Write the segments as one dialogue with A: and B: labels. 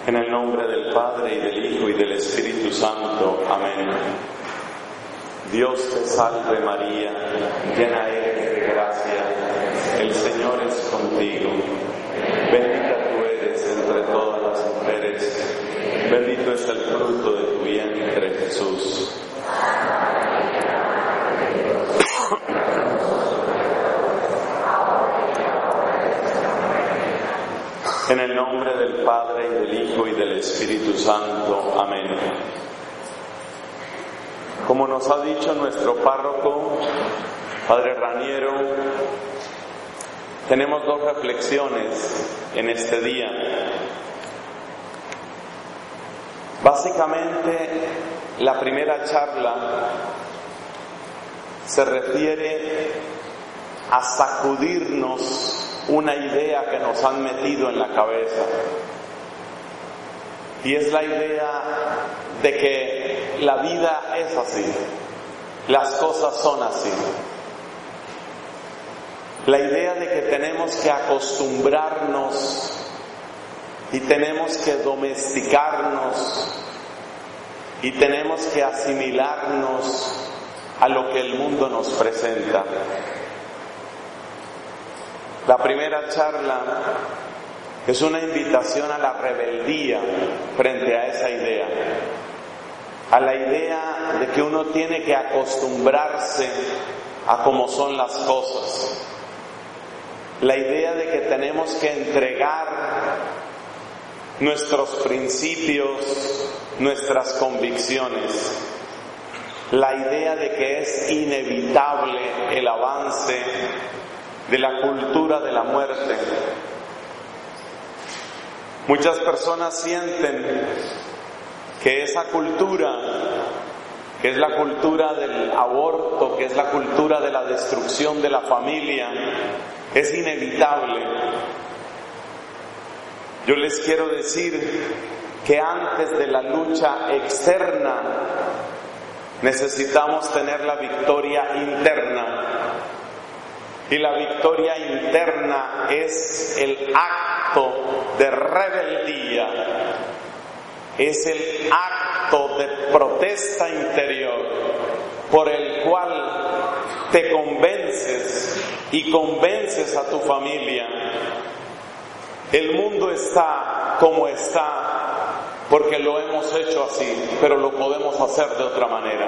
A: En el nombre del Padre, y del Hijo, y del Espíritu Santo. Amén. Dios te salve María, llena eres de gracia, el Señor es contigo. Bendita tú eres entre todas las mujeres, bendito es el fruto de tu vientre, Jesús. En el nombre del Padre, y del Hijo, y del Espíritu Santo. Amén. Como nos ha dicho nuestro párroco, Padre Raniero, tenemos dos reflexiones en este día. Básicamente, la primera charla se refiere a sacudirnos una idea que nos han metido en la cabeza, y es la idea de que la vida es así, las cosas son así. La idea de que tenemos que acostumbrarnos y tenemos que domesticarnos y tenemos que asimilarnos a lo que el mundo nos presenta. La primera charla es una invitación a la rebeldía frente a esa idea, a la idea de que uno tiene que acostumbrarse a cómo son las cosas, la idea de que tenemos que entregar nuestros principios, nuestras convicciones, la idea de que es inevitable el avance de la cultura de la muerte. Muchas personas sienten que esa cultura, que es la cultura del aborto, que es la cultura de la destrucción de la familia, es inevitable. Yo les quiero decir que antes de la lucha externa necesitamos tener la victoria interna. Y la victoria interna es el acto de rebeldía, es el acto de protesta interior por el cual te convences y convences a tu familia. El mundo está como está porque lo hemos hecho así, pero lo podemos hacer de otra manera.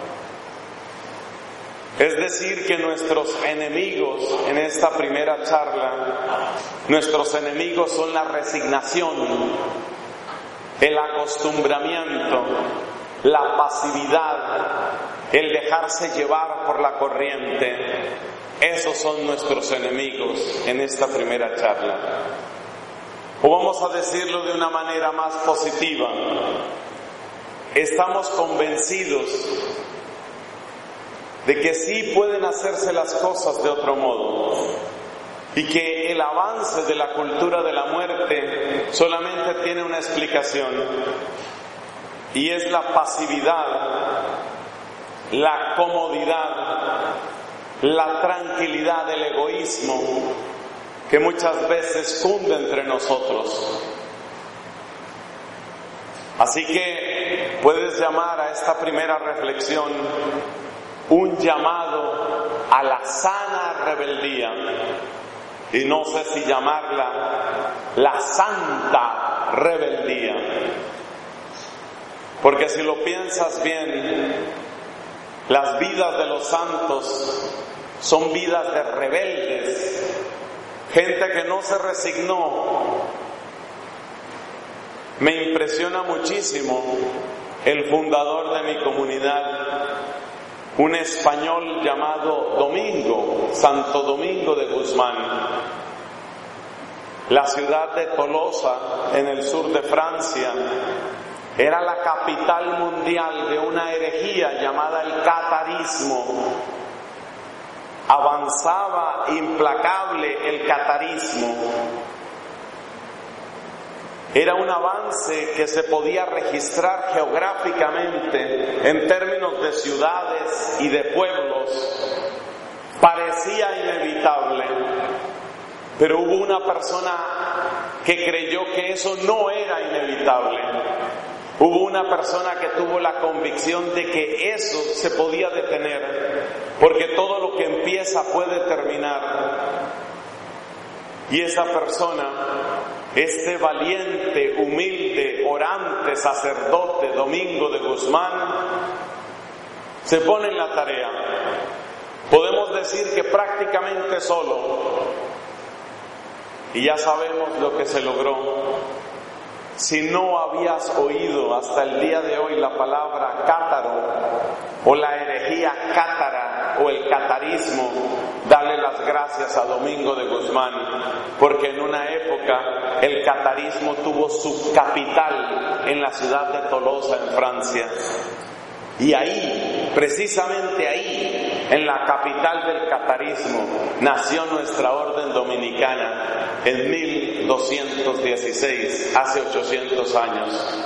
A: Es decir, que nuestros enemigos en esta primera charla, nuestros enemigos son la resignación, el acostumbramiento, la pasividad, el dejarse llevar por la corriente. Esos son nuestros enemigos en esta primera charla. O vamos a decirlo de una manera más positiva, estamos convencidos de que sí pueden hacerse las cosas de otro modo y que el avance de la cultura de la muerte solamente tiene una explicación, y es la pasividad, la comodidad, la tranquilidad del egoísmo que muchas veces cunde entre nosotros. Así que puedes llamar a esta primera reflexión un llamado a la sana rebeldía, y no sé si llamarla la santa rebeldía, porque si lo piensas bien, las vidas de los santos son vidas de rebeldes, gente que no se resignó. Me impresiona muchísimo el fundador de mi comunidad, un español llamado Domingo, Santo Domingo de Guzmán. La ciudad de Tolosa, en el sur de Francia, era la capital mundial de una herejía llamada el catarismo. Avanzaba implacable el catarismo. Era un avance que se podía registrar geográficamente en términos de ciudades y de pueblos. Parecía inevitable, pero hubo una persona que creyó que eso no era inevitable. inevitable. Hubo una persona que tuvo la convicción de que eso se podía detener, porque todo lo que empieza puede terminar. Y esa persona, este valiente, humilde, orante, sacerdote Domingo de Guzmán, se pone en la tarea. Podemos decir que prácticamente solo, y ya sabemos lo que se logró. Si no habías oído hasta el día de hoy la palabra cátaro, o la herejía cátara, o el catarismo, dale las gracias a Domingo de Guzmán, porque en una época el catarismo tuvo su capital en la ciudad de Tolosa, en Francia. Y ahí, precisamente ahí, en la capital del catarismo, nació nuestra orden dominicana en 1216, hace 800 años.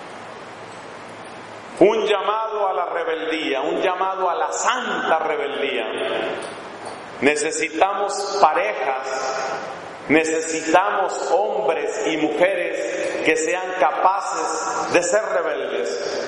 A: Un llamado a la rebeldía, un llamado a la santa rebeldía. Necesitamos parejas, necesitamos hombres y mujeres que sean capaces de ser rebeldes.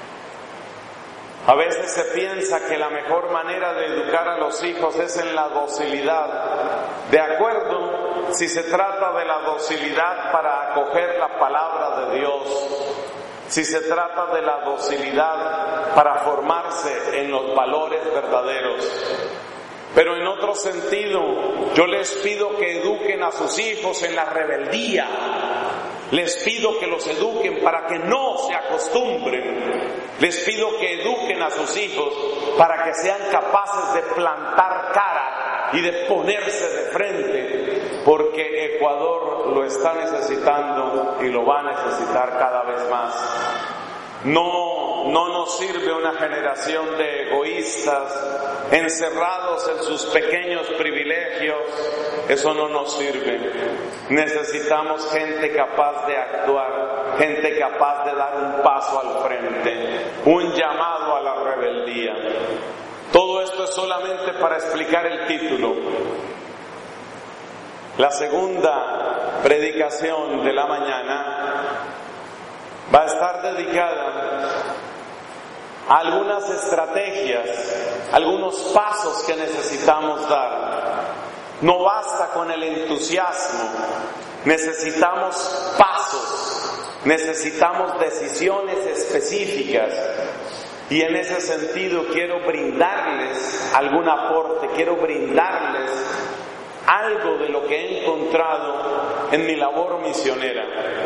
A: A veces se piensa que la mejor manera de educar a los hijos es en la docilidad. De acuerdo, si se trata de la docilidad para acoger la palabra de Dios, si se trata de la docilidad para formarse en los valores verdaderos. Pero en otro sentido, yo les pido que eduquen a sus hijos en la rebeldía. Les pido que los eduquen para que no se acostumbren. Les pido que eduquen a sus hijos para que sean capaces de plantar cara y de ponerse de frente, porque Ecuador lo está necesitando y lo va a necesitar cada vez más. No nos sirve una generación de egoístas encerrados en sus pequeños privilegios. Eso no nos sirve. Necesitamos gente capaz de actuar, gente capaz de dar un paso al frente, un llamado a la rebeldía. Todo esto es solamente para explicar el título. La segunda predicación de la mañana va a estar dedicada a algunas estrategias, algunos pasos que necesitamos dar. No basta con el entusiasmo, necesitamos pasos, necesitamos decisiones específicas. Y en ese sentido quiero brindarles algún aporte, quiero brindarles algo de lo que he encontrado en mi labor misionera.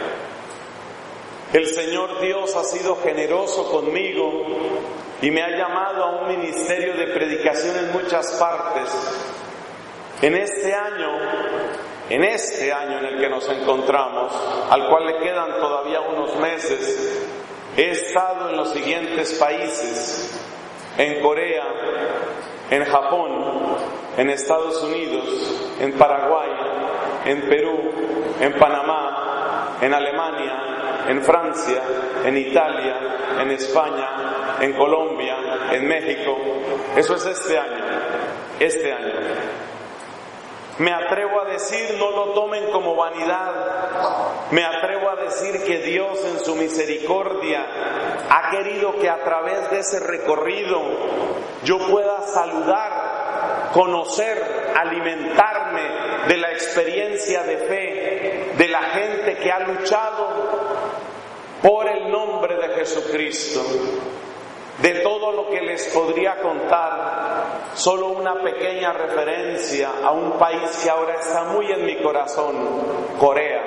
A: El Señor Dios ha sido generoso conmigo y me ha llamado a un ministerio de predicación en muchas partes. En este año en el que nos encontramos, al cual le quedan todavía unos meses, he estado en los siguientes países: en Corea, en Japón, en Estados Unidos, en Paraguay, en Perú, en Panamá, en Alemania, en Francia, en Italia, en España, en Colombia, en México. Eso es este año. Me atrevo a decir, no lo tomen como vanidad, me atrevo a decir que Dios en su misericordia ha querido que a través de ese recorrido yo pueda saludar, conocer, alimentarme de la experiencia de fe de la gente que ha luchado por el nombre de Jesucristo. De todo lo que les podría contar, solo una pequeña referencia a un país que ahora está muy en mi corazón: Corea.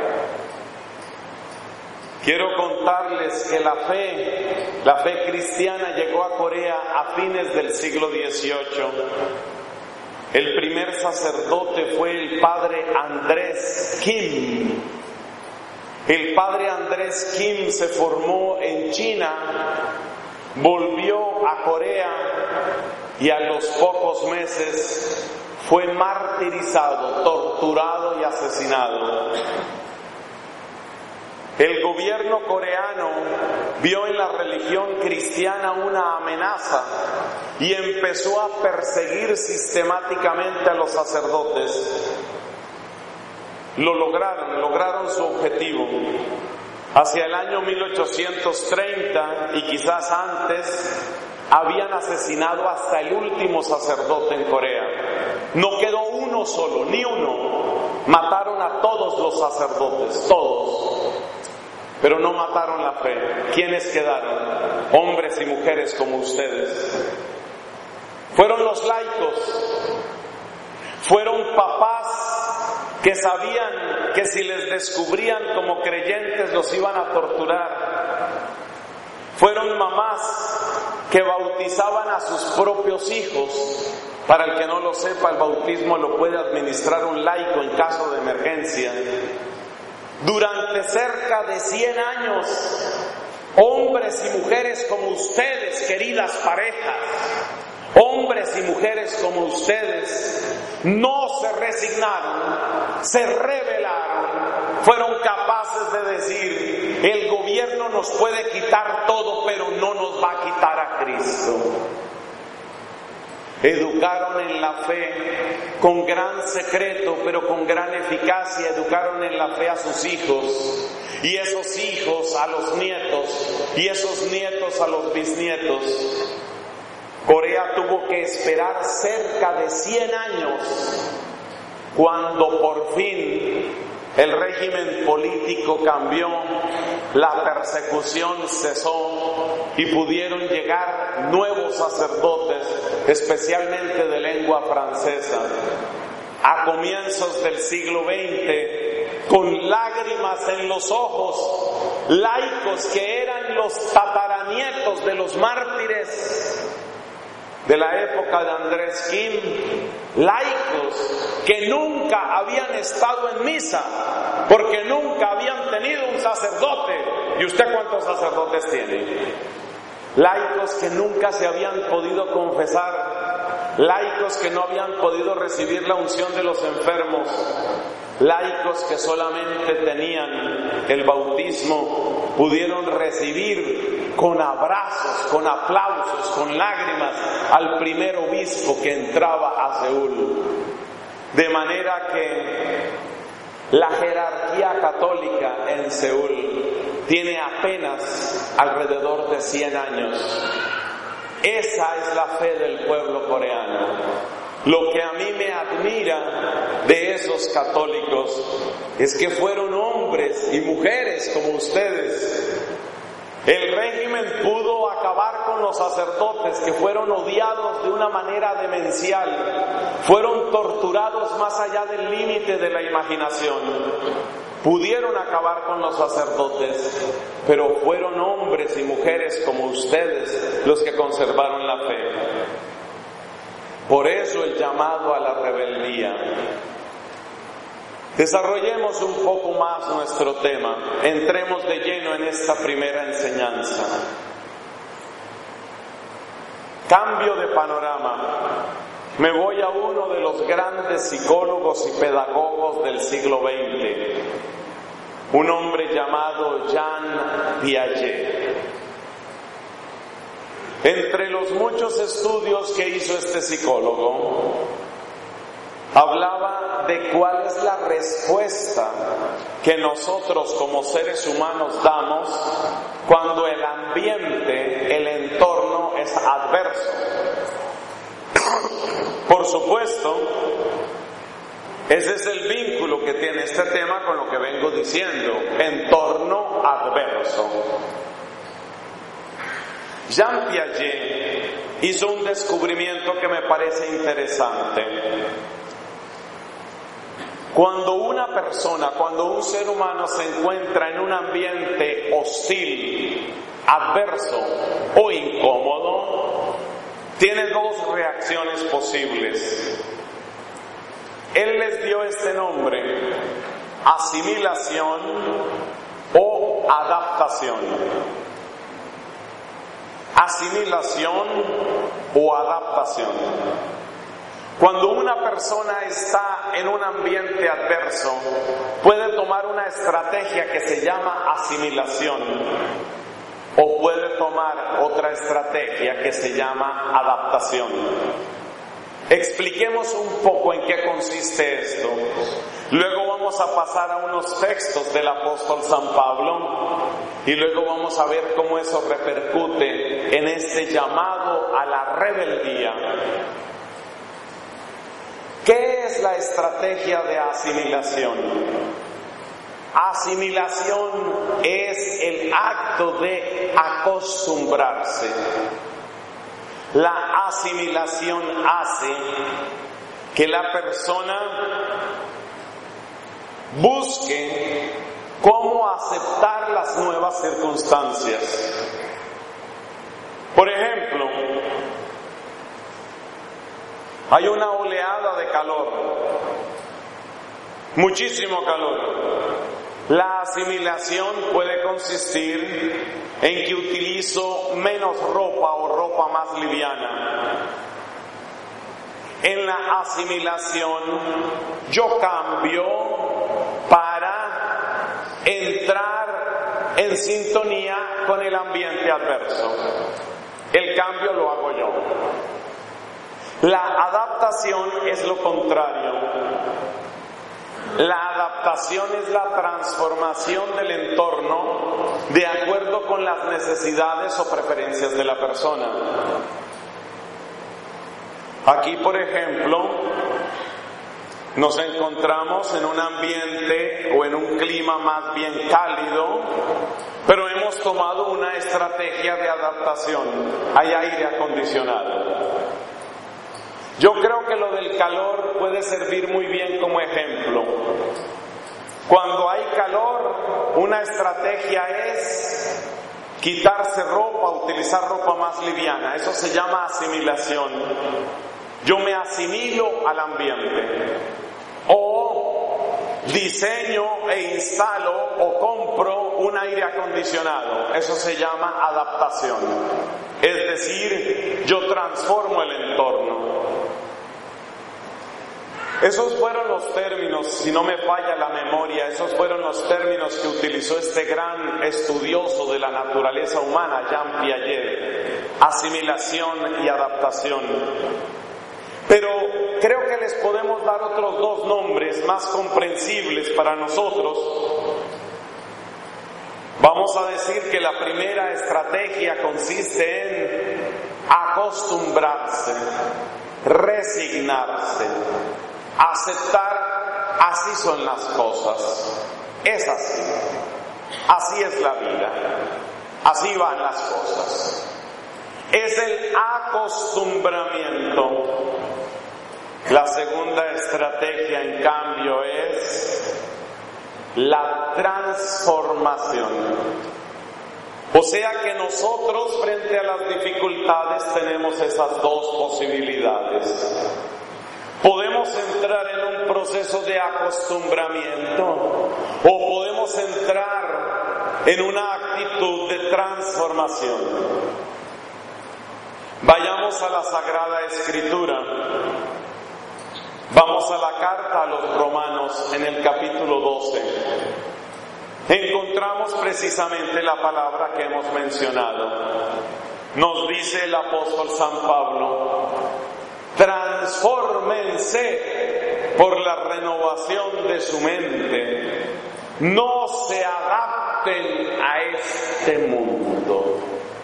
A: Quiero contarles que la fe cristiana llegó a Corea a fines del siglo XVIII. El primer sacerdote fue el padre Andrés Kim. El padre Andrés Kim se formó en China, volvió a Corea y a los pocos meses fue martirizado, torturado y asesinado. El gobierno coreano vio en la religión cristiana una amenaza y empezó a perseguir sistemáticamente a los sacerdotes. Lograron su objetivo. Hacia el año 1830 y quizás antes, habían asesinado hasta el último sacerdote en Corea. No quedó uno solo, ni uno. Mataron a todos los sacerdotes, todos. Pero no mataron la fe. ¿Quiénes quedaron? Hombres y mujeres como ustedes. Fueron los laicos. Fueron papás que sabían que si les descubrían como creyentes los iban a torturar. Fueron mamás que bautizaban a sus propios hijos. Para el que no lo sepa, el bautismo lo puede administrar un laico en caso de emergencia. Durante cerca de 100 años, hombres y mujeres como ustedes, queridas parejas, hombres y mujeres como ustedes, no se resignaron, se rebelaron, fueron capaces de decir: el gobierno nos puede quitar todo, pero no nos va a quitar a Cristo. Educaron en la fe con gran secreto, pero con gran eficacia. Educaron en la fe a sus hijos, y esos hijos a los nietos, y esos nietos a los bisnietos. Corea tuvo que esperar cerca de 100 años cuando por fin el régimen político cambió, la persecución cesó y pudieron llegar nuevos sacerdotes, especialmente de lengua francesa. A comienzos del siglo XX, con lágrimas en los ojos, laicos que eran los tataranietos de los mártires de la época de Andrés Kim, laicos que nunca habían estado en misa, porque nunca habían tenido un sacerdote. ¿Y usted cuántos sacerdotes tiene? Laicos que nunca se habían podido confesar, laicos que no habían podido recibir la unción de los enfermos, laicos que solamente tenían el bautismo, pudieron recibir con abrazos, con aplausos, con lágrimas al primer obispo que entraba a Seúl. De manera que la jerarquía católica en Seúl tiene apenas alrededor de 100 años. Esa es la fe del pueblo coreano. Lo que a mí me admira de esos católicos es que fueron hombres y mujeres como ustedes. El régimen pudo acabar con los sacerdotes, que fueron odiados de una manera demencial, fueron torturados más allá del límite de la imaginación. Pudieron acabar con los sacerdotes, pero fueron hombres y mujeres como ustedes los que conservaron la fe. Por eso el llamado a la rebeldía. Desarrollemos un poco más nuestro tema. Entremos de lleno en esta primera enseñanza. Cambio de panorama. Me voy a uno de los grandes psicólogos y pedagogos del siglo XX, un hombre llamado Jean Piaget. Entre los muchos estudios que hizo este psicólogo, hablaba de cuál es la respuesta que nosotros como seres humanos damos cuando el ambiente, el entorno es adverso. Por supuesto, ese es el vínculo que tiene este tema con lo que vengo diciendo, entorno adverso. Jean Piaget hizo un descubrimiento que me parece interesante. Cuando una persona, cuando un ser humano se encuentra en un ambiente hostil, adverso o incómodo, tiene dos reacciones posibles. Él les dio este nombre: asimilación o adaptación. Asimilación o adaptación. Cuando una persona está en un ambiente adverso, puede tomar una estrategia que se llama asimilación, o puede tomar otra estrategia que se llama adaptación. Expliquemos un poco en qué consiste esto. Luego vamos a pasar a unos textos del apóstol San Pablo Y luego vamos a ver cómo eso repercute en este llamado a la rebeldía. ¿Qué es la estrategia de asimilación? Asimilación es el acto de acostumbrarse. La asimilación hace que la persona busque cómo aceptar las nuevas circunstancias. Por ejemplo, hay una oleada de calor, muchísimo calor. La asimilación puede consistir en que utilizo menos ropa o ropa más liviana. En la asimilación yo cambio para entrar en sintonía con el ambiente adverso. El cambio lo hago yo. La adaptación es lo contrario. La adaptación es la transformación del entorno de acuerdo con las necesidades o preferencias de la persona. Aquí, por ejemplo, nos encontramos en un ambiente o en un clima más bien cálido, pero hemos tomado una estrategia de adaptación. Hay aire acondicionado. Yo creo que lo del calor puede servir muy bien como ejemplo. Cuando hay calor, una estrategia es quitarse ropa, utilizar ropa más liviana. Eso se llama asimilación. Yo me asimilo al ambiente. O diseño e instalo o compro un aire acondicionado. Eso se llama adaptación. Es decir, yo transformo el entorno. Esos fueron los términos, si no me falla la memoria, esos fueron los términos que utilizó este gran estudioso de la naturaleza humana, Jean Piaget: asimilación y adaptación. Pero creo que les podemos dar otros dos nombres más comprensibles para nosotros. Vamos a decir que la primera estrategia consiste en acostumbrarse, resignarse, aceptar, así son las cosas, es así, así es la vida, así van las cosas. Es el acostumbramiento. La segunda estrategia, en cambio, es la transformación. O sea que nosotros, frente a las dificultades, tenemos esas dos posibilidades. Podemos entrar en un proceso de acostumbramiento o podemos entrar en una actitud de transformación. Vayamos a la Sagrada Escritura. Vamos a la carta a los Romanos en el capítulo 12. Encontramos precisamente la palabra que hemos mencionado. Nos dice el apóstol San Pablo: transfórmense por la renovación de su mente, no se adapten a este mundo.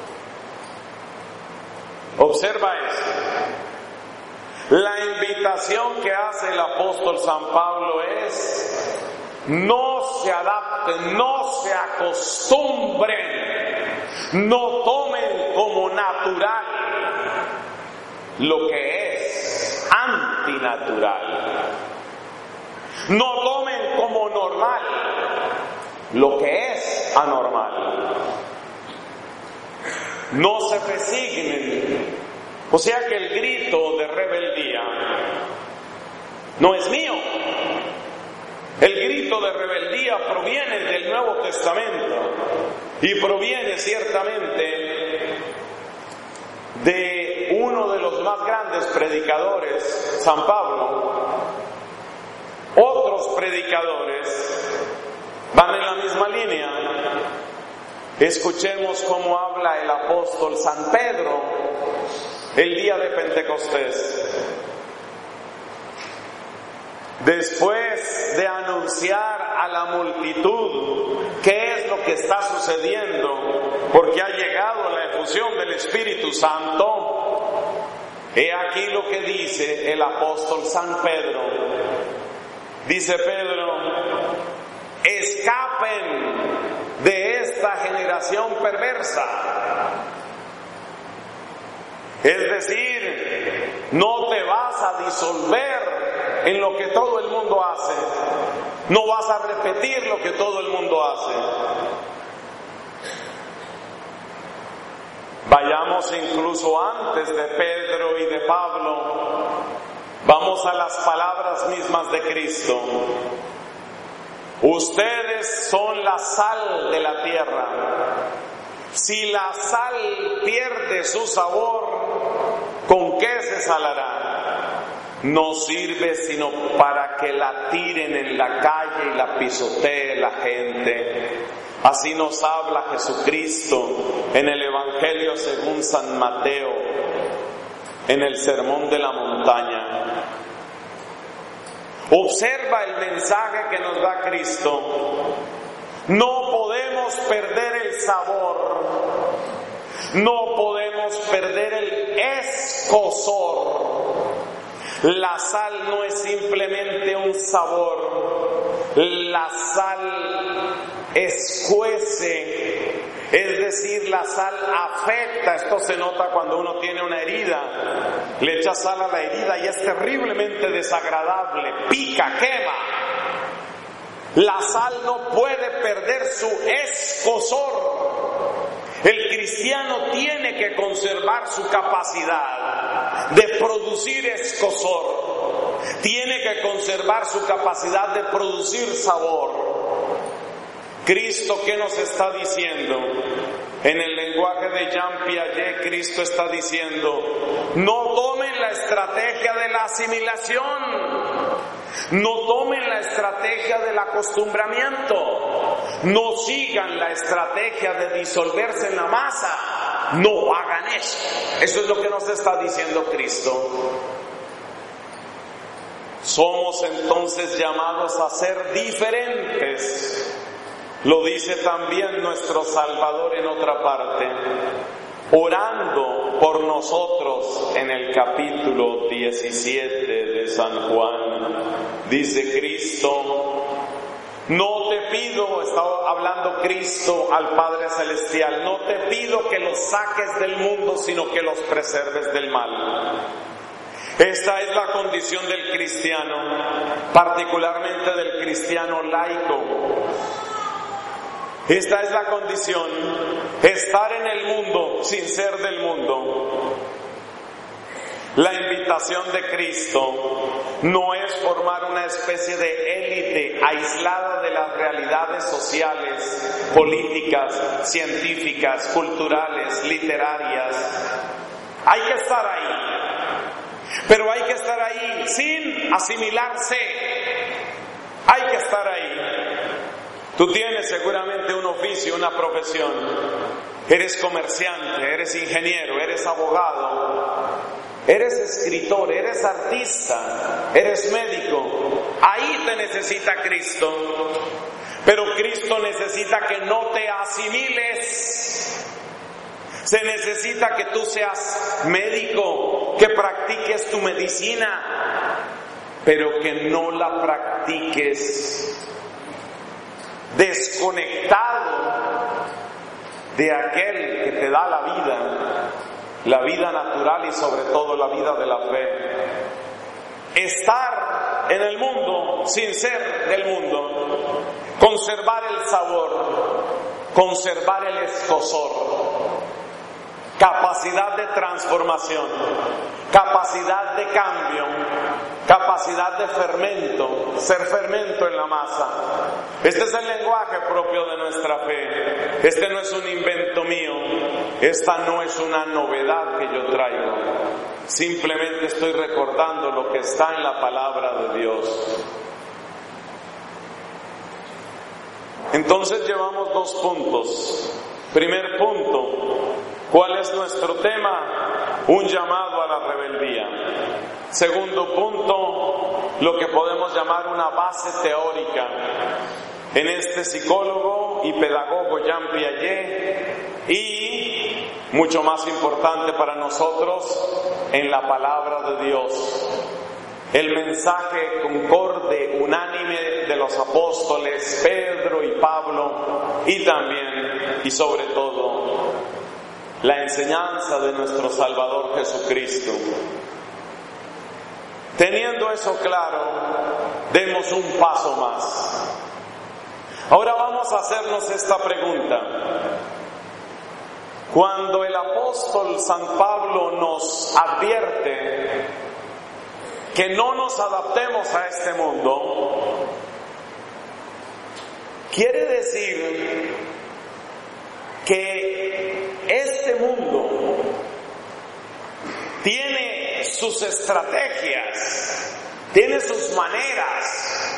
A: Observa eso. La invitación que hace el apóstol San Pablo es: no se adapten, no se acostumbren, no tomen como natural lo que es antinatural. No tomen como normal lo que es anormal. No se resignen. O sea que el grito de rebeldía no es mío. El grito de rebeldía proviene del Nuevo Testamento y proviene ciertamente de uno de los más grandes predicadores, San Pablo. Otros predicadores van en la misma línea. Escuchemos cómo habla el apóstol San Pedro el día de Pentecostés. Después de anunciar a la multitud ¿Qué es lo que está sucediendo? Porque ha llegado la efusión del Espíritu Santo. He aquí lo que dice el apóstol San Pedro. Dice Pedro: escapen de esta generación perversa. Es decir, no te vas a disolver en lo que todo el mundo hace. No vas a repetir lo que todo el mundo hace. Vayamos incluso antes de Pedro y de Pablo. Vamos a las palabras mismas de Cristo. Ustedes son la sal de la tierra. Si la sal pierde su sabor, ¿con qué se salará? No sirve sino para que la tiren en la calle y la pisotee la gente. Así nos habla Jesucristo en el Evangelio según San Mateo, en el Sermón de la Montaña. Observa el mensaje que nos da Cristo. No podemos perder el sabor, no podemos perder el escozor. La sal no es simplemente un sabor, la sal escuece, es decir, la sal afecta. Esto se nota cuando uno tiene una herida, le echa sal a la herida y es terriblemente desagradable, pica, quema. La sal no puede perder su escozor. El cristiano tiene que conservar su capacidad de producir escozor. Tiene que conservar su capacidad de producir sabor. Cristo, ¿qué nos está diciendo? En el lenguaje de Jean Piaget, Cristo está diciendo: no tomen la estrategia de la asimilación. No tomen la estrategia del acostumbramiento. No sigan la estrategia de disolverse en la masa. No hagan eso. Eso es lo que nos está diciendo Cristo. Somos entonces llamados a ser diferentes. Lo dice también nuestro Salvador en otra parte, orando por nosotros en el capítulo 17 de San Juan. Dice Cristo: no te pido, está hablando Cristo al Padre Celestial, no te pido que los saques del mundo, sino que los preserves del mal. Esta es la condición del cristiano, particularmente del cristiano laico. Esta es la condición, estar en el mundo sin ser del mundo. La invitación de Cristo no es formar una especie de élite aislada de las realidades sociales, políticas, científicas, culturales, literarias. Hay que estar ahí, pero hay que estar ahí sin asimilarse. Hay que estar ahí. Tú tienes seguramente un oficio, una profesión. Eres comerciante, eres ingeniero, eres abogado, eres escritor, eres artista, eres médico. Ahí te necesita Cristo. Pero Cristo necesita que no te asimiles. Se necesita que tú seas médico, que practiques tu medicina, pero que no la practiques desconectado de aquel que te da la vida natural y sobre todo la vida de la fe. Estar en el mundo sin ser del mundo, conservar el sabor, conservar el escozor, capacidad de transformación, capacidad de cambio, capacidad de fermento, ser fermento en la masa. Este es el lenguaje propio de nuestra fe. Este no es un invento mío, esta no es una novedad que yo traigo. Simplemente estoy recordando lo que está en la palabra de Dios. Entonces llevamos 2 puntos. Primer punto, ¿cuál es nuestro tema? Un llamado a la rebeldía. Segundo punto, lo que podemos llamar una base teórica. en este psicólogo y pedagogo Jean Piaget, y, mucho más importante para nosotros, en la palabra de Dios. El mensaje concorde, unánime de los apóstoles Pedro y Pablo, y también, y sobre todo, la enseñanza de nuestro Salvador Jesucristo. Teniendo eso claro, demos un paso más. Ahora vamos a hacernos esta pregunta. Cuando el apóstol San Pablo nos advierte que no nos adaptemos a este mundo, quiere decir que este mundo tiene sus estrategias, tiene sus maneras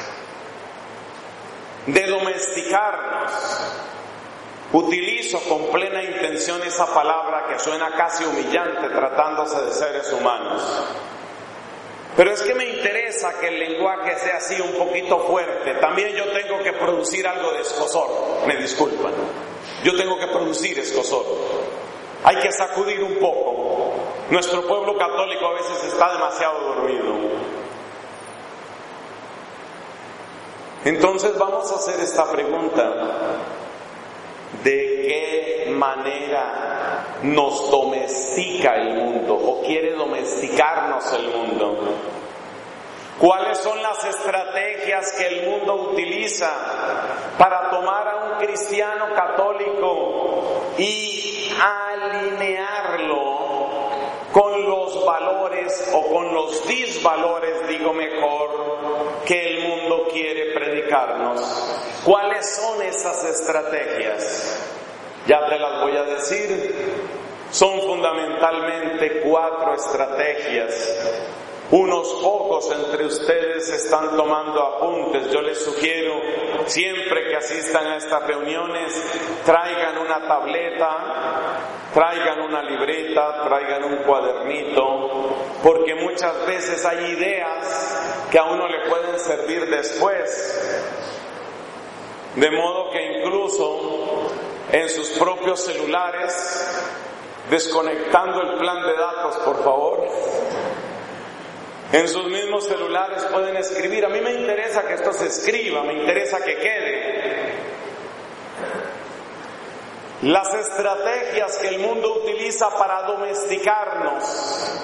A: de domesticarnos. Utilizo con plena intención esa palabra que suena casi humillante tratándose de seres humanos. Pero es que me interesa que el lenguaje sea así un poquito fuerte. También yo tengo que producir algo de escozor. Me disculpan. Yo tengo que producir escozor. Hay que sacudir un poco. Nuestro pueblo católico a veces está demasiado dormido. Entonces vamos a hacer esta pregunta. ¿De qué manera nos domestica el mundo o quiere domesticarnos el mundo? ¿Cuáles son las estrategias que el mundo utiliza para tomar a un cristiano católico y alinearlo con los valores o con los disvalores, digo mejor, que el mundo quiere predicarnos? ¿Cuáles son esas estrategias? Ya te las voy a decir. Son fundamentalmente 4 estrategias. Unos pocos entre ustedes están tomando apuntes. Yo les sugiero, siempre que asistan a estas reuniones, traigan una tableta, traigan una libreta, traigan un cuadernito, porque muchas veces hay ideas que a uno le pueden servir después. De modo que incluso en sus propios celulares, desconectando el plan de datos, por favor, en sus mismos celulares pueden escribir. A mí me interesa que esto se escriba, me interesa que quede. Las estrategias que el mundo utiliza para domesticarnos.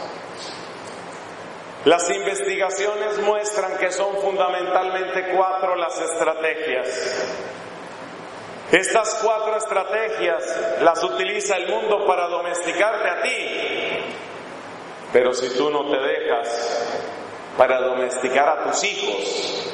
A: Las investigaciones muestran que son fundamentalmente 4 las estrategias. Estas 4 estrategias las utiliza el mundo para domesticarte a ti. Pero si tú no te dejas, para domesticar a tus hijos.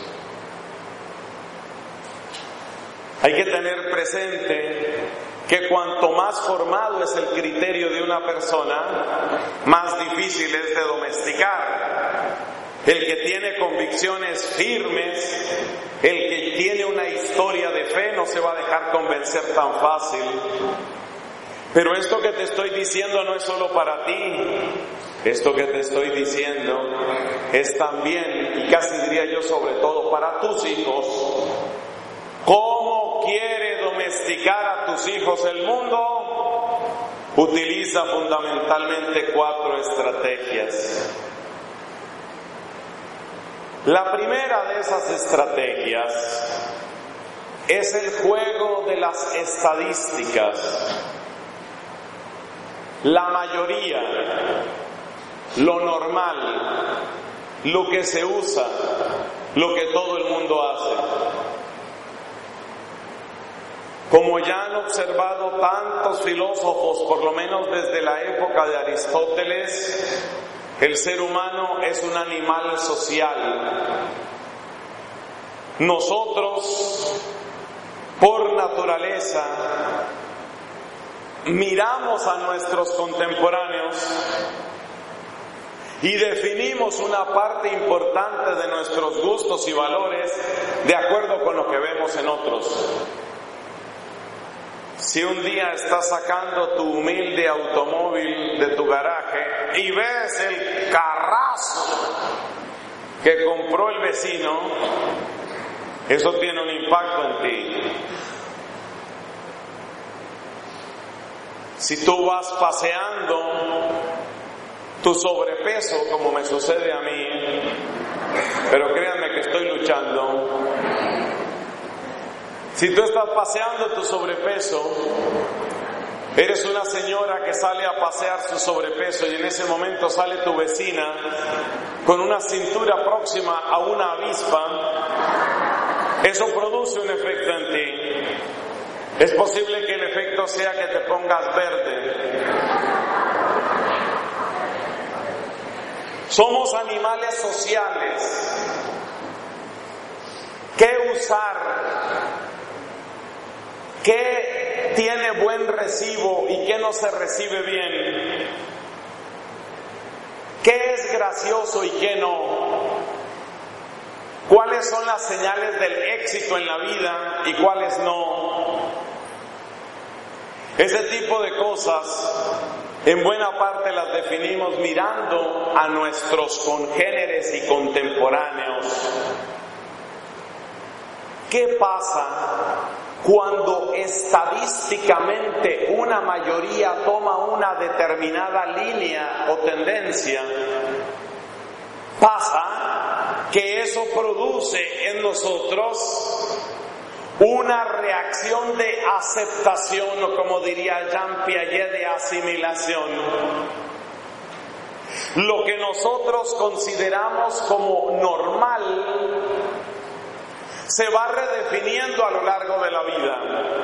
A: Hay que tener presente que cuanto más formado es el criterio de una persona, más difícil es de domesticar. El que tiene convicciones firmes, el que tiene una historia de fe, no se va a dejar convencer tan fácil. Pero esto que te estoy diciendo no es solo para ti. Esto que te estoy diciendo es también, y casi diría yo sobre todo, para tus hijos. ¿Cómo quiere domesticar a tus hijos el mundo? Utiliza fundamentalmente 4 estrategias. La primera de esas estrategias es el juego de las estadísticas. La mayoría, lo normal, lo que se usa, lo que todo el mundo hace. Como ya han observado tantos filósofos, por lo menos desde la época de Aristóteles, el ser humano es un animal social. Nosotros, por naturaleza, miramos a nuestros contemporáneos y definimos una parte importante de nuestros gustos y valores de acuerdo con lo que vemos en otros. Si un día estás sacando tu humilde automóvil de tu garaje y ves el carrazo que compró el vecino, Eso tiene un impacto en ti. Si tú vas paseando tu sobrepeso, como me sucede a mí, pero créanme que estoy luchando. Si tú estás paseando tu sobrepeso, eres una señora que sale a pasear su sobrepeso y en ese momento sale tu vecina con una cintura próxima a una avispa, eso produce un efecto en ti. Es posible que el efecto sea que te pongas verde. Somos animales sociales. ¿Qué usar? ¿Qué tiene buen recibo y qué no se recibe bien? ¿Qué es gracioso y qué no? ¿Cuáles son las señales del éxito en la vida y cuáles no? Ese tipo de cosas, en buena parte las definimos mirando a nuestros congéneres y contemporáneos. ¿Qué pasa cuando estadísticamente una mayoría toma una determinada línea o tendencia? Pasa que eso produce en nosotros una reacción de aceptación, o como diría Jean Piaget, de asimilación. Lo que nosotros consideramos como normal se va redefiniendo a lo largo de la vida.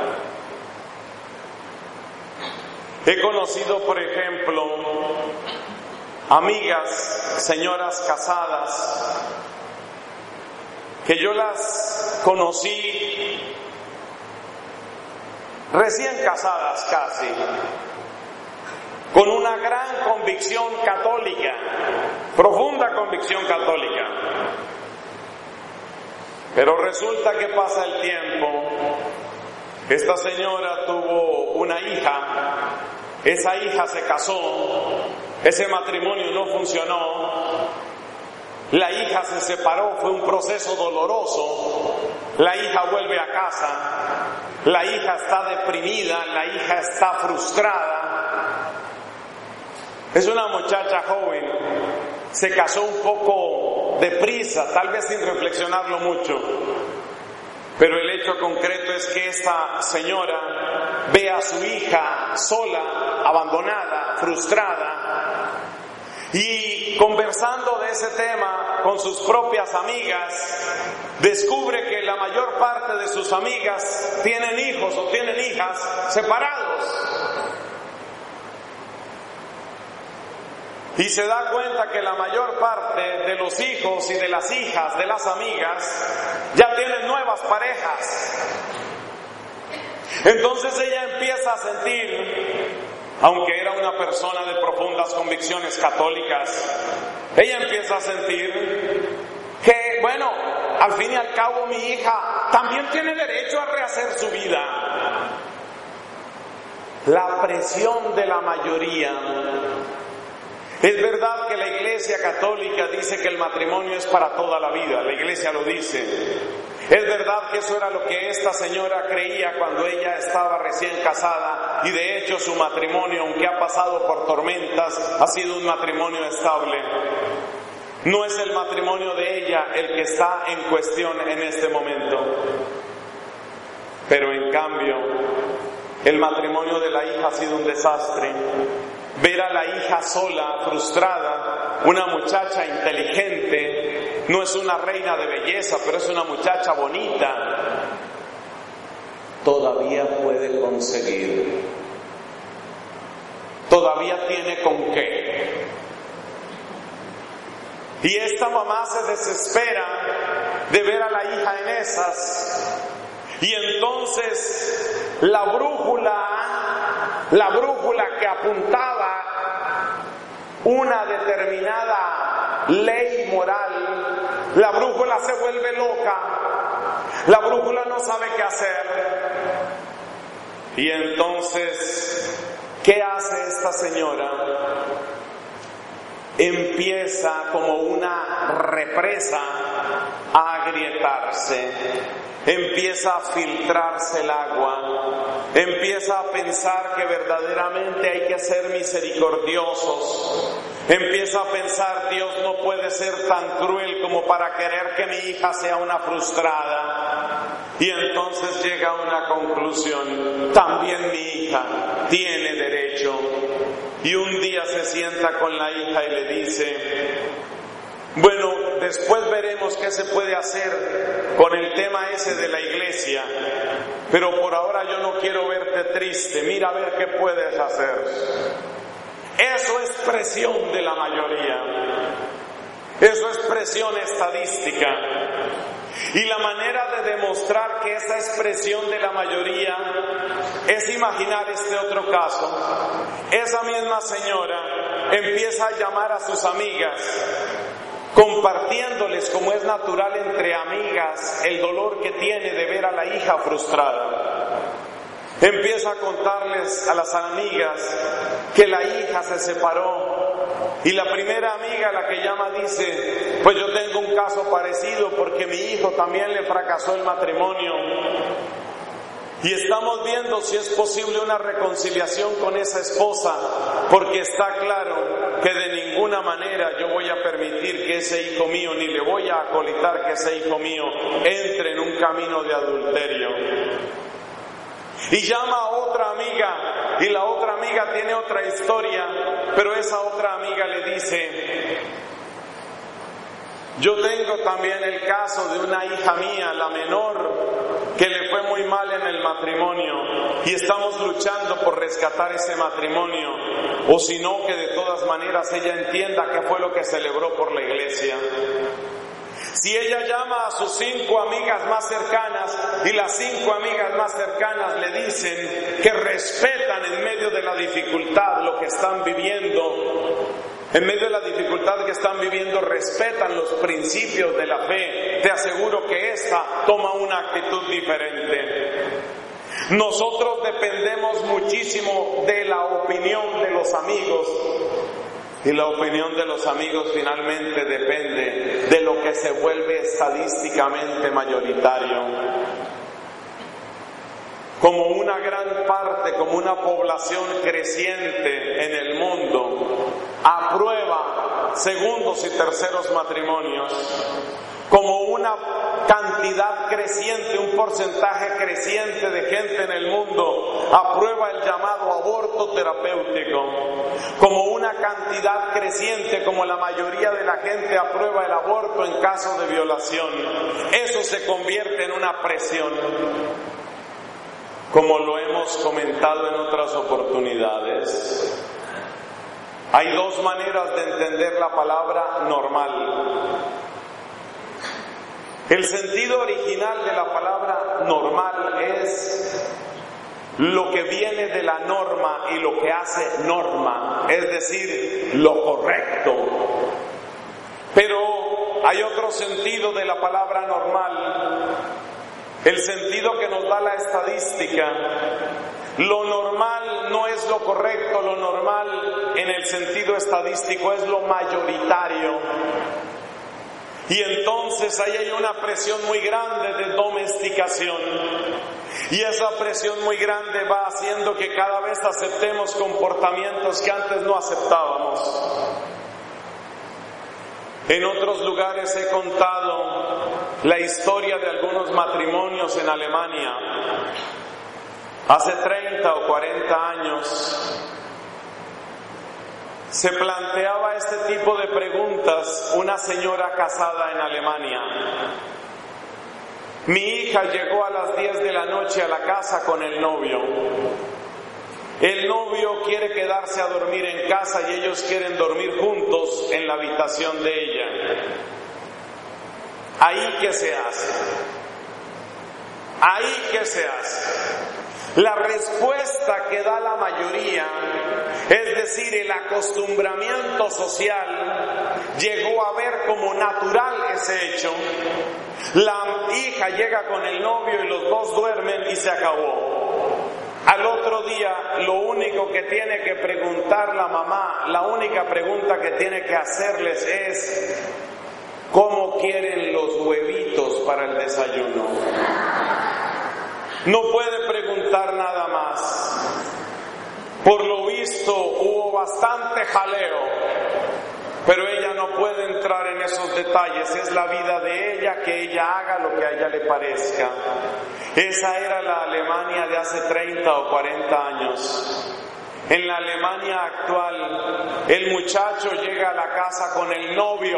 A: He conocido, por ejemplo, amigas, señoras casadas, que yo las conocí recién casadas casi, con una gran convicción católica, profunda convicción católica. Pero resulta que pasa el tiempo, esta señora tuvo una hija, esa hija se casó, ese matrimonio no funcionó, la hija se separó, fue un proceso doloroso, la hija vuelve a casa, la hija está deprimida, la hija está frustrada. Es una muchacha joven, se casó un poco deprisa, tal vez sin reflexionarlo mucho, pero el hecho concreto es que esta señora ve a su hija sola, abandonada, frustrada, y conversando de ese tema con sus propias amigas, descubre que la mayor parte de sus amigas tienen hijos o tienen hijas separados. Y se da cuenta que la mayor parte de los hijos y de las hijas de las amigas ya tienen nuevas parejas. Entonces ella empieza a sentir, aunque era una persona de profundas convicciones católicas, ella empieza a sentir que, bueno, al fin y al cabo mi hija también tiene derecho a rehacer su vida. La presión de la mayoría. Es verdad que la Iglesia Católica dice que el matrimonio es para toda la vida, la Iglesia lo dice. Es verdad que eso era lo que esta señora creía cuando ella estaba recién casada, y de hecho su matrimonio, aunque ha pasado por tormentas, ha sido un matrimonio estable. No es el matrimonio de ella el que está en cuestión en este momento. Pero en cambio, el matrimonio de la hija ha sido un desastre. Ver a la hija sola, frustrada, una muchacha inteligente, no es una reina de belleza, pero es una muchacha bonita, todavía puede conseguir, todavía tiene con qué. Y esta mamá se desespera de ver a la hija en esas, y entonces la brújula que apuntaba una determinada ley moral, la brújula se vuelve loca, la brújula no sabe qué hacer. Y entonces, ¿qué hace esta señora? Empieza como una represa a agrietarse, empieza a filtrarse el agua, empieza a pensar que verdaderamente hay que ser misericordiosos, empieza a pensar, Dios no puede ser tan cruel como para querer que mi hija sea una frustrada. Y entonces llega a una conclusión, también mi hija tiene derecho. Y un día se sienta con la hija y le dice, bueno, después veremos qué se puede hacer con el tema ese de la iglesia, pero por ahora yo no quiero verte triste, mira a ver qué puedes hacer. Eso es presión de la mayoría, eso es presión estadística. Y la manera de demostrar que esa expresión de la mayoría es imaginar este otro caso. Esa misma señora empieza a llamar a sus amigas, compartiéndoles, como es natural entre amigas, el dolor que tiene de ver a la hija frustrada. Empieza a contarles a las amigas que la hija se separó. Y la primera amiga, la que llama, dice, pues yo tengo un caso parecido porque mi hijo también le fracasó el matrimonio. Y estamos viendo si es posible una reconciliación con esa esposa, porque está claro que de ninguna manera yo voy a permitir que ese hijo mío, ni le voy a acolitar que ese hijo mío entre en un camino de adulterio. Y llama a otra amiga, y la otra amiga tiene otra historia, pero esa otra amiga le dice, yo tengo también el caso de una hija mía, la menor, que le fue muy mal en el matrimonio, y estamos luchando por rescatar ese matrimonio, o si no, que de todas maneras ella entienda qué fue lo que celebró por la iglesia. Si ella llama a sus 5 amigas más cercanas y las 5 amigas más cercanas le dicen que respetan en medio de la dificultad lo que están viviendo, en medio de la dificultad que están viviendo respetan los principios de la fe, te aseguro que esta toma una actitud diferente. Nosotros dependemos muchísimo de la opinión de los amigos. Y la opinión de los amigos finalmente depende de lo que se vuelve estadísticamente mayoritario. Como una gran parte, como una población creciente en el mundo, aprueba segundos y terceros matrimonios, como una cantidad creciente, un porcentaje creciente de gente en el mundo aprueba el llamado aborto terapéutico, como una cantidad creciente, como la mayoría de la gente aprueba el aborto en caso de violación. Eso se convierte en una presión. Como lo hemos comentado en otras oportunidades, hay 2 maneras de entender la palabra normal. El sentido original de la palabra normal es lo que viene de la norma y lo que hace norma, es decir, lo correcto. Pero hay otro sentido de la palabra normal, el sentido que nos da la estadística. Lo normal no es lo correcto, lo normal en el sentido estadístico es lo mayoritario. Y entonces ahí hay una presión muy grande de domesticación. Y esa presión muy grande va haciendo que cada vez aceptemos comportamientos que antes no aceptábamos. En otros lugares he contado la historia de algunos matrimonios en Alemania. Hace 30 o 40 años se planteaba este tipo de preguntas una señora casada en Alemania. Mi hija llegó a las 10 de la noche a la casa con el novio. El novio quiere quedarse a dormir en casa y ellos quieren dormir juntos en la habitación de ella. ¿Ahí qué se hace? ¿Ahí qué se hace? La respuesta que da la mayoría, es decir, el acostumbramiento social, llegó a ver como natural ese hecho. La hija llega con el novio y los 2 duermen y se acabó. Al otro día, lo único que tiene que preguntar la mamá, la única pregunta que tiene que hacerles es: cómo quieren los huevitos para el desayuno. No puede preguntar nada más. Por lo visto hubo bastante jaleo, pero ella no puede entrar en esos detalles. Es la vida de ella, que ella haga lo que a ella le parezca. Esa era la Alemania de hace 30 o 40 años. En la Alemania actual, el muchacho llega a la casa con el novio.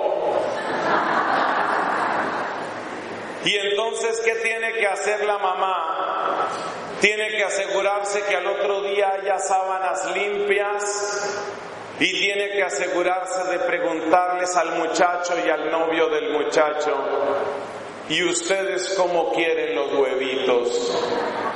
A: Y entonces, ¿qué tiene que hacer la mamá? Tiene que asegurarse que al otro día haya sábanas limpias y tiene que asegurarse de preguntarles al muchacho y al novio del muchacho: ¿y ustedes cómo quieren los huevitos?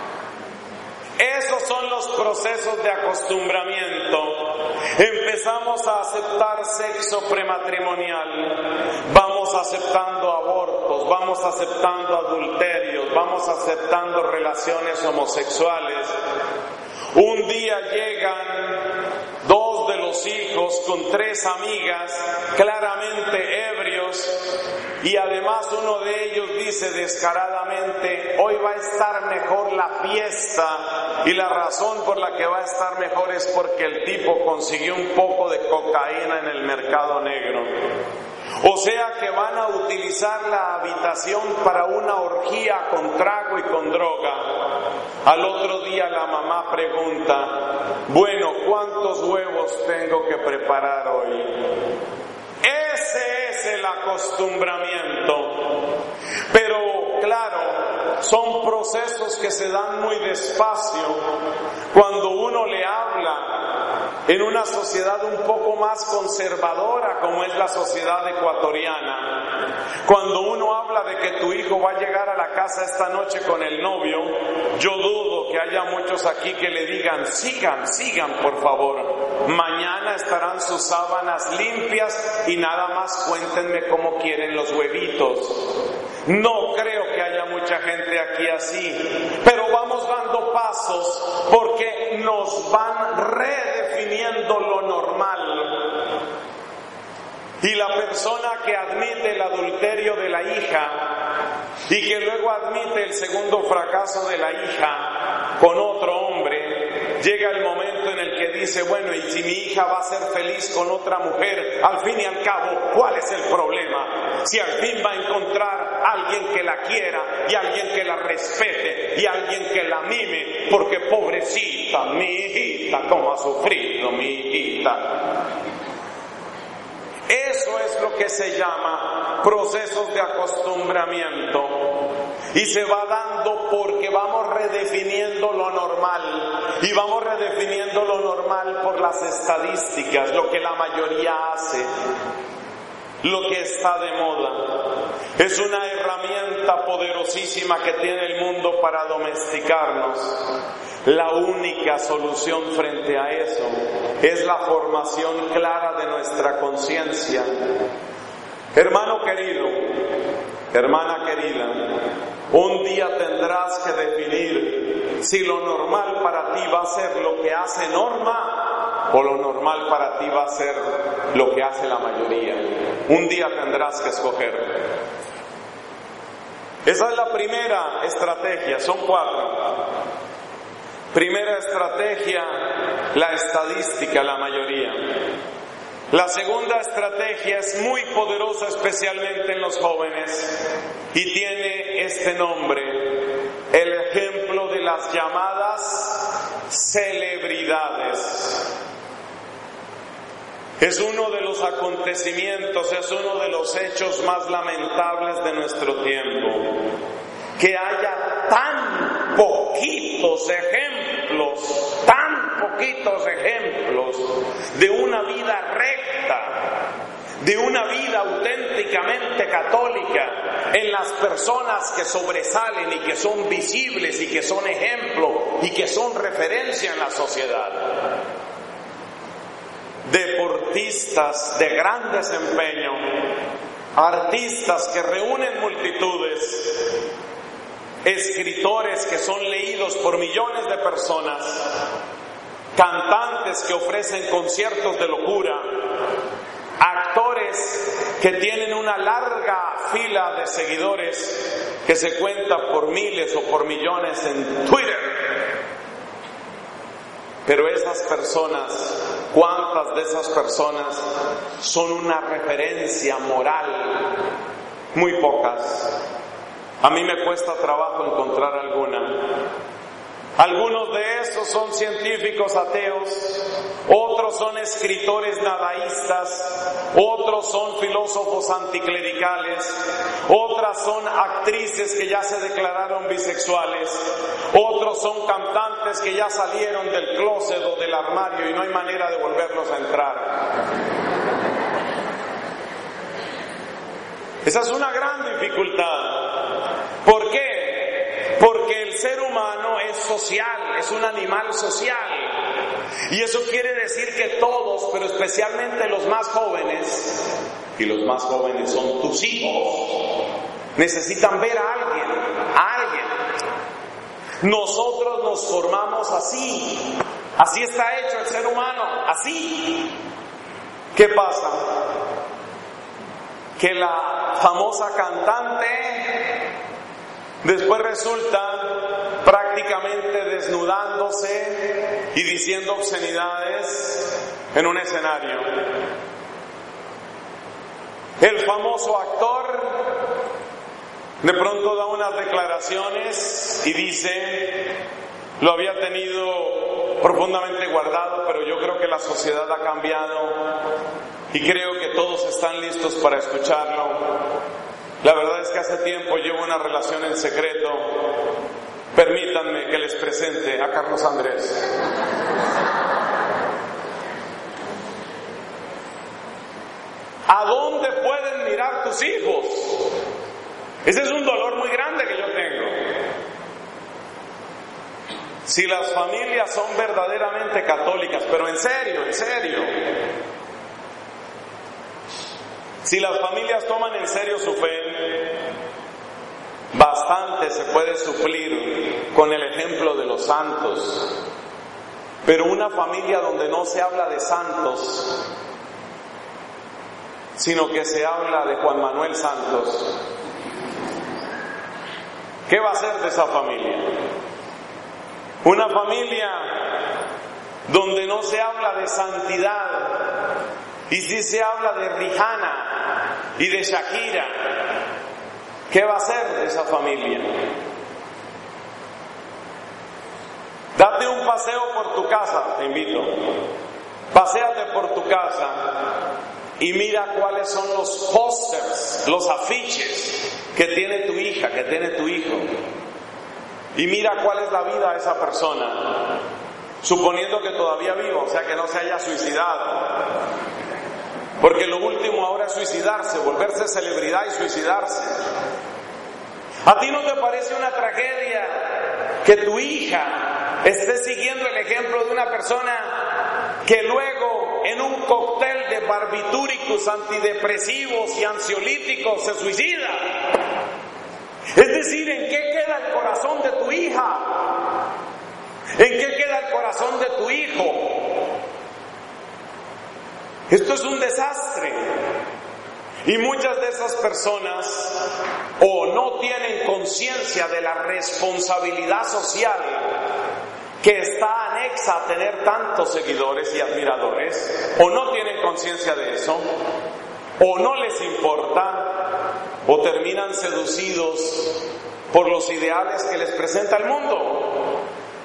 A: Esos son los procesos de acostumbramiento. Empezamos a aceptar sexo prematrimonial, vamos aceptando abortos, vamos aceptando adulterios, vamos aceptando relaciones homosexuales. Un día llegan 2 de los hijos con 3 amigas claramente ebrios, y además uno de ellos dice descaradamente: hoy va a estar mejor la fiesta, y la razón por la que va a estar mejor es porque el tipo consiguió un poco de cocaína en el mercado negro. O sea que van a utilizar la habitación para una orgía con trago y con droga. Al otro día la mamá pregunta: bueno, ¿cuántos huevos tengo que preparar hoy? Ese es el acostumbramiento. Pero claro, son procesos que se dan muy despacio. Cuando uno le habla en una sociedad un poco más conservadora como es la sociedad ecuatoriana, cuando uno habla de que tu hijo va a llegar a la casa esta noche con el novio, yo dudo que haya muchos aquí que le digan: sigan por favor, mañana estarán sus sábanas limpias y nada más cuéntenme cómo quieren los huevitos. No creo que haya mucha gente aquí así, pero vamos dando pasos porque nos van redefiniendo lo normal. Y la persona que admite el adulterio de la hija y que luego admite el segundo fracaso de la hija con otro hombre, llega el momento en el que dice: bueno, y si mi hija va a ser feliz con otra mujer, al fin y al cabo, ¿cuál es el problema? Si al fin va a encontrar a alguien que la quiera y alguien que la respete y alguien que la mime, porque pobrecita, mi hijita, cómo ha sufrido mi hijita. Eso es lo que se llama procesos de acostumbramiento. Y se va dando porque vamos redefiniendo lo normal. Y vamos redefiniendo lo normal por las estadísticas, lo que la mayoría hace, lo que está de moda. Es una herramienta poderosísima que tiene el mundo para domesticarnos. La única solución frente a eso es la formación clara de nuestra conciencia. Hermano querido, hermana querida, un día tendrás que definir si lo normal para ti va a ser lo que hace norma o lo normal para ti va a ser lo que hace la mayoría. Un día tendrás que escoger. Esa es la primera estrategia, son 4. Primera estrategia, la estadística, la mayoría. La segunda estrategia es muy poderosa, especialmente en los jóvenes, y tiene este nombre: el ejemplo de las llamadas celebridades. Es uno de los acontecimientos, es uno de los hechos más lamentables de nuestro tiempo, que haya tan poquitos ejemplos de una vida recta, de una vida auténticamente católica en las personas que sobresalen y que son visibles y que son ejemplo y que son referencia en la sociedad. Deportistas de gran desempeño, artistas que reúnen multitudes, escritores que son leídos por millones de personas, cantantes que ofrecen conciertos de locura, actores que tienen una larga fila de seguidores que se cuenta por miles o por millones en Twitter. Pero esas personas, ¿cuántas de esas personas son una referencia moral? Muy pocas. A mí me cuesta trabajo encontrar alguna. Algunos de esos son científicos ateos, otros son escritores dadaístas, otros son filósofos anticlericales, otras son actrices que ya se declararon bisexuales, otros son cantantes que ya salieron del closet o del armario y no hay manera de volverlos a entrar. Esa es una gran dificultad. ¿Por qué? Porque el ser humano es social, es un animal social. Y eso quiere decir que todos, pero especialmente los más jóvenes, y los más jóvenes son tus hijos, necesitan ver a alguien. Nosotros nos formamos así. Así está hecho el ser humano, así. ¿Qué pasa? Que la famosa cantante después resulta prácticamente desnudándose y diciendo obscenidades en un escenario. El famoso actor de pronto da unas declaraciones y dice, lo había tenido profundamente guardado, pero yo creo que la sociedad ha cambiado y creo que todos están listos para escucharlo. La verdad es que hace tiempo llevo una relación en secreto. Permítanme que les presente a Carlos Andrés. ¿A dónde pueden mirar tus hijos? Ese es un dolor muy grande que yo tengo. Si las familias son verdaderamente católicas, pero en serio, si las familias toman en serio su fe, bastante se puede suplir con el ejemplo de los santos. Pero una familia donde no se habla de santos, sino que se habla de Juan Manuel Santos, ¿qué va a hacer de esa familia? Una familia donde no se habla de santidad y sí se habla de Rihanna y de Shakira, ¿qué va a hacer de esa familia? Date un paseo por tu casa, te invito. Paséate por tu casa y mira cuáles son los pósters, los afiches que tiene tu hija, que tiene tu hijo. Y mira cuál es la vida de esa persona, suponiendo que todavía viva, o sea que no se haya suicidado. Porque lo último ahora es suicidarse, volverse celebridad y suicidarse. ¿A ti no te parece una tragedia que tu hija esté siguiendo el ejemplo de una persona que luego en un cóctel de barbitúricos, antidepresivos y ansiolíticos se suicida? Es decir, ¿en qué queda el corazón de tu hija? ¿En qué queda el corazón de tu hijo? Esto es un desastre. Y muchas de esas personas o no tienen conciencia de la responsabilidad social que está anexa a tener tantos seguidores y admiradores, o no tienen conciencia de eso, o no les importa, o terminan seducidos por los ideales que les presenta el mundo.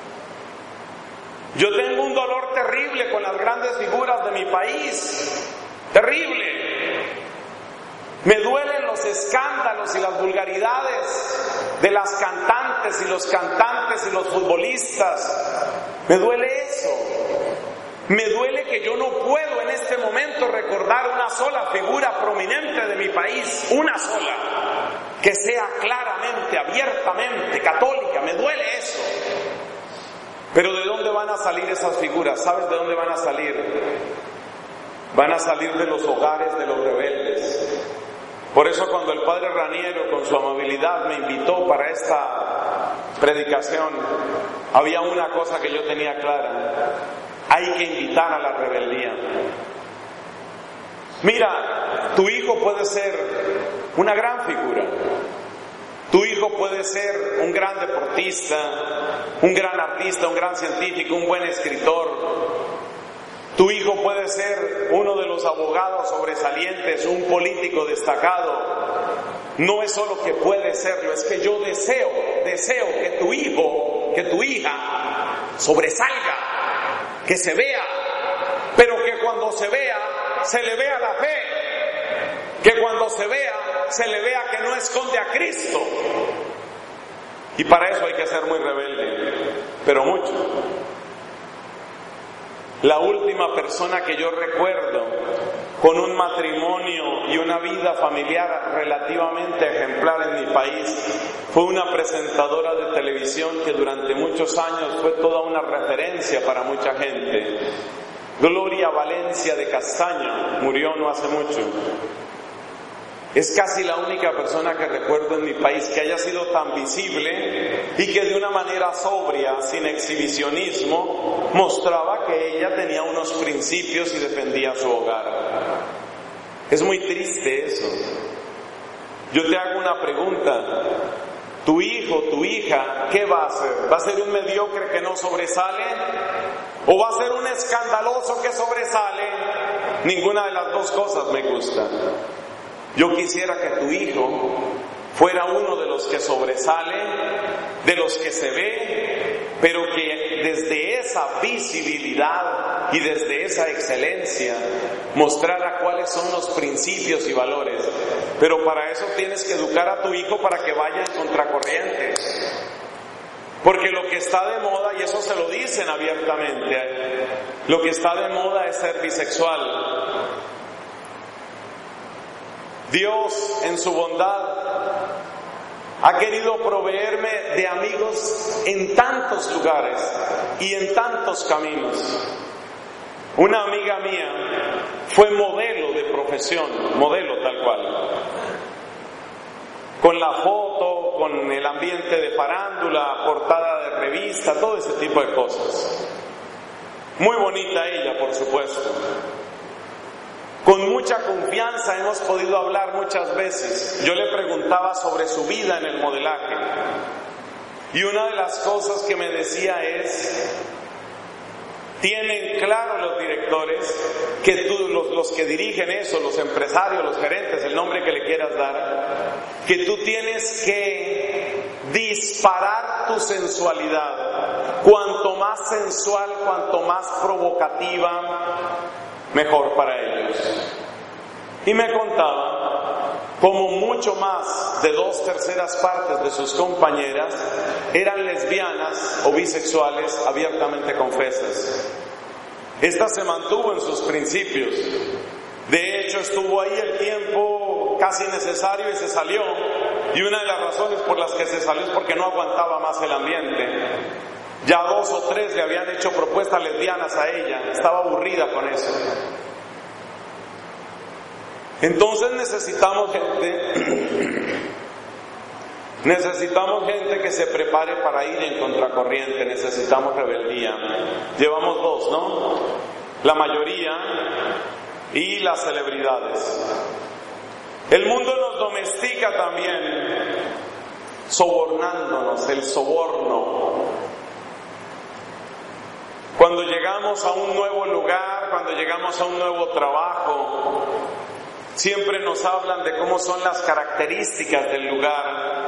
A: Yo tengo un dolor terrible con las grandes figuras de mi país, terrible. Me duelen los escándalos y las vulgaridades de las cantantes y los cantantes y los futbolistas. Me duele eso. Me duele que yo no puedo en este momento recordar una sola figura prominente de mi país, una sola, que sea claramente, abiertamente católica. Me duele eso. Pero ¿de dónde van a salir esas figuras? ¿Sabes de dónde van a salir? Van a salir de los hogares de los rebeldes. Por eso cuando el padre Raniero con su amabilidad me invitó para esta predicación, había una cosa que yo tenía clara: hay que invitar a la rebeldía. Mira, Tu hijo puede ser una gran figura. Tu hijo puede ser un gran deportista, un gran artista, un gran científico, un buen escritor. Tu hijo puede ser uno de los abogados sobresalientes, un político destacado. No es solo que puede serlo, es que yo deseo que tu hijo, que tu hija sobresalga, que se vea, pero que cuando se vea, se le vea la fe, que cuando se vea, se le vea que no esconde a Cristo. Y para eso hay que ser muy rebelde, pero mucho. La última persona que yo recuerdo con un matrimonio y una vida familiar relativamente ejemplar en mi país fue una presentadora de televisión que durante muchos años fue toda una referencia para mucha gente. Gloria Valencia de Castaño, murió no hace mucho. Es casi la única persona que recuerdo en mi país que haya sido tan visible y que de una manera sobria, sin exhibicionismo, mostraba que ella tenía unos principios y defendía su hogar. Es muy triste eso. Yo te hago una pregunta. ¿Tu hijo, tu hija, qué va a hacer? ¿Va a ser un mediocre que no sobresale? ¿O va a ser un escandaloso que sobresale? Ninguna de las dos cosas me gusta. Yo quisiera que tu hijo fuera uno de los que sobresale, de los que se ve, pero que desde esa visibilidad y desde esa excelencia mostrara cuáles son los principios y valores. Pero para eso tienes que educar a tu hijo para que vaya en contracorriente. Porque lo que está de moda, y eso se lo dicen abiertamente, lo que está de moda es ser bisexual. Dios, en su bondad, ha querido proveerme de amigos en tantos lugares y en tantos caminos. Una amiga mía fue modelo de profesión, modelo tal cual, con la foto, con el ambiente de farándula, portada de revista, todo ese tipo de cosas. Muy bonita ella, por supuesto. Con mucha confianza hemos podido hablar muchas veces. Yo le preguntaba sobre su vida en el modelaje. Y una de las cosas que me decía es: tienen claro los directores, que los que dirigen eso, los empresarios, los gerentes, el nombre que le quieras dar, que tú tienes que disparar tu sensualidad. Cuanto más sensual, cuanto más provocativa, mejor para ellos. Y me contaba como mucho más de 2/3 partes de sus compañeras eran lesbianas o bisexuales abiertamente confesas. Esta se mantuvo en sus principios. De hecho, estuvo ahí el tiempo casi necesario y se salió. Y una de las razones por las que se salió es porque no aguantaba más el ambiente. Ya 2 o 3 le habían hecho propuestas lesbianas a ella. Estaba aburrida con eso. Entonces necesitamos gente que se prepare para ir en contracorriente. Necesitamos rebeldía. Llevamos 2, ¿no? La mayoría y las celebridades. El mundo nos domestica también, sobornándonos, el soborno. Cuando llegamos a un nuevo lugar, cuando llegamos a un nuevo trabajo, siempre nos hablan de cómo son las características del lugar.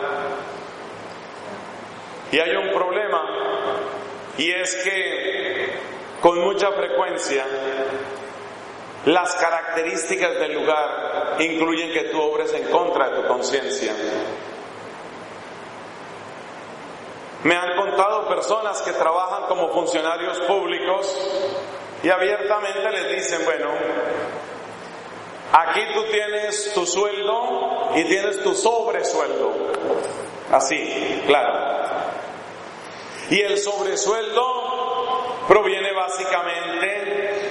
A: Y hay un problema, y es que con mucha frecuencia las características del lugar incluyen que tú obres en contra de tu conciencia. Me han contado personas que trabajan como funcionarios públicos y abiertamente les dicen: bueno, aquí tú tienes tu sueldo y tienes tu sobresueldo. Así, claro. Y el sobresueldo proviene básicamente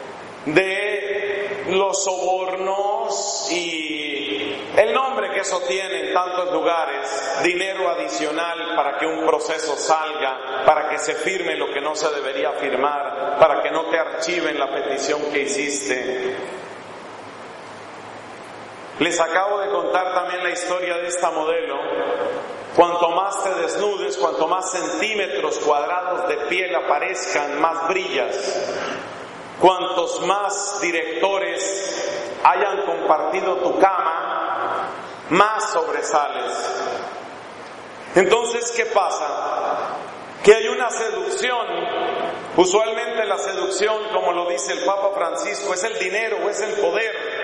A: de los sobornos y el nombre que eso tiene en tantos lugares, dinero adicional para que un proceso salga, para que se firme lo que no se debería firmar, para que no te archiven la petición que hiciste. Les acabo de contar también la historia de esta modelo. Cuanto más te desnudes, cuanto más centímetros cuadrados de piel aparezcan, más brillas. Cuantos más directores hayan compartido tu cama, más sobresales. Entonces, ¿qué pasa? Que hay una seducción. Usualmente la seducción, como lo dice el Papa Francisco, es el dinero o es el poder.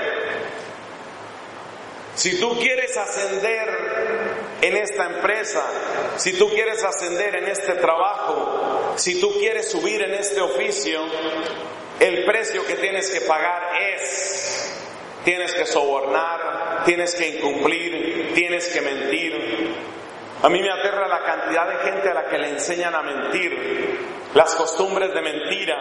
A: Si tú quieres ascender en esta empresa, si tú quieres ascender en este trabajo, si tú quieres subir en este oficio, el precio que tienes que pagar tienes que sobornar, tienes que incumplir, tienes que mentir. A mí me aterra la cantidad de gente a la que le enseñan a mentir, las costumbres de mentira.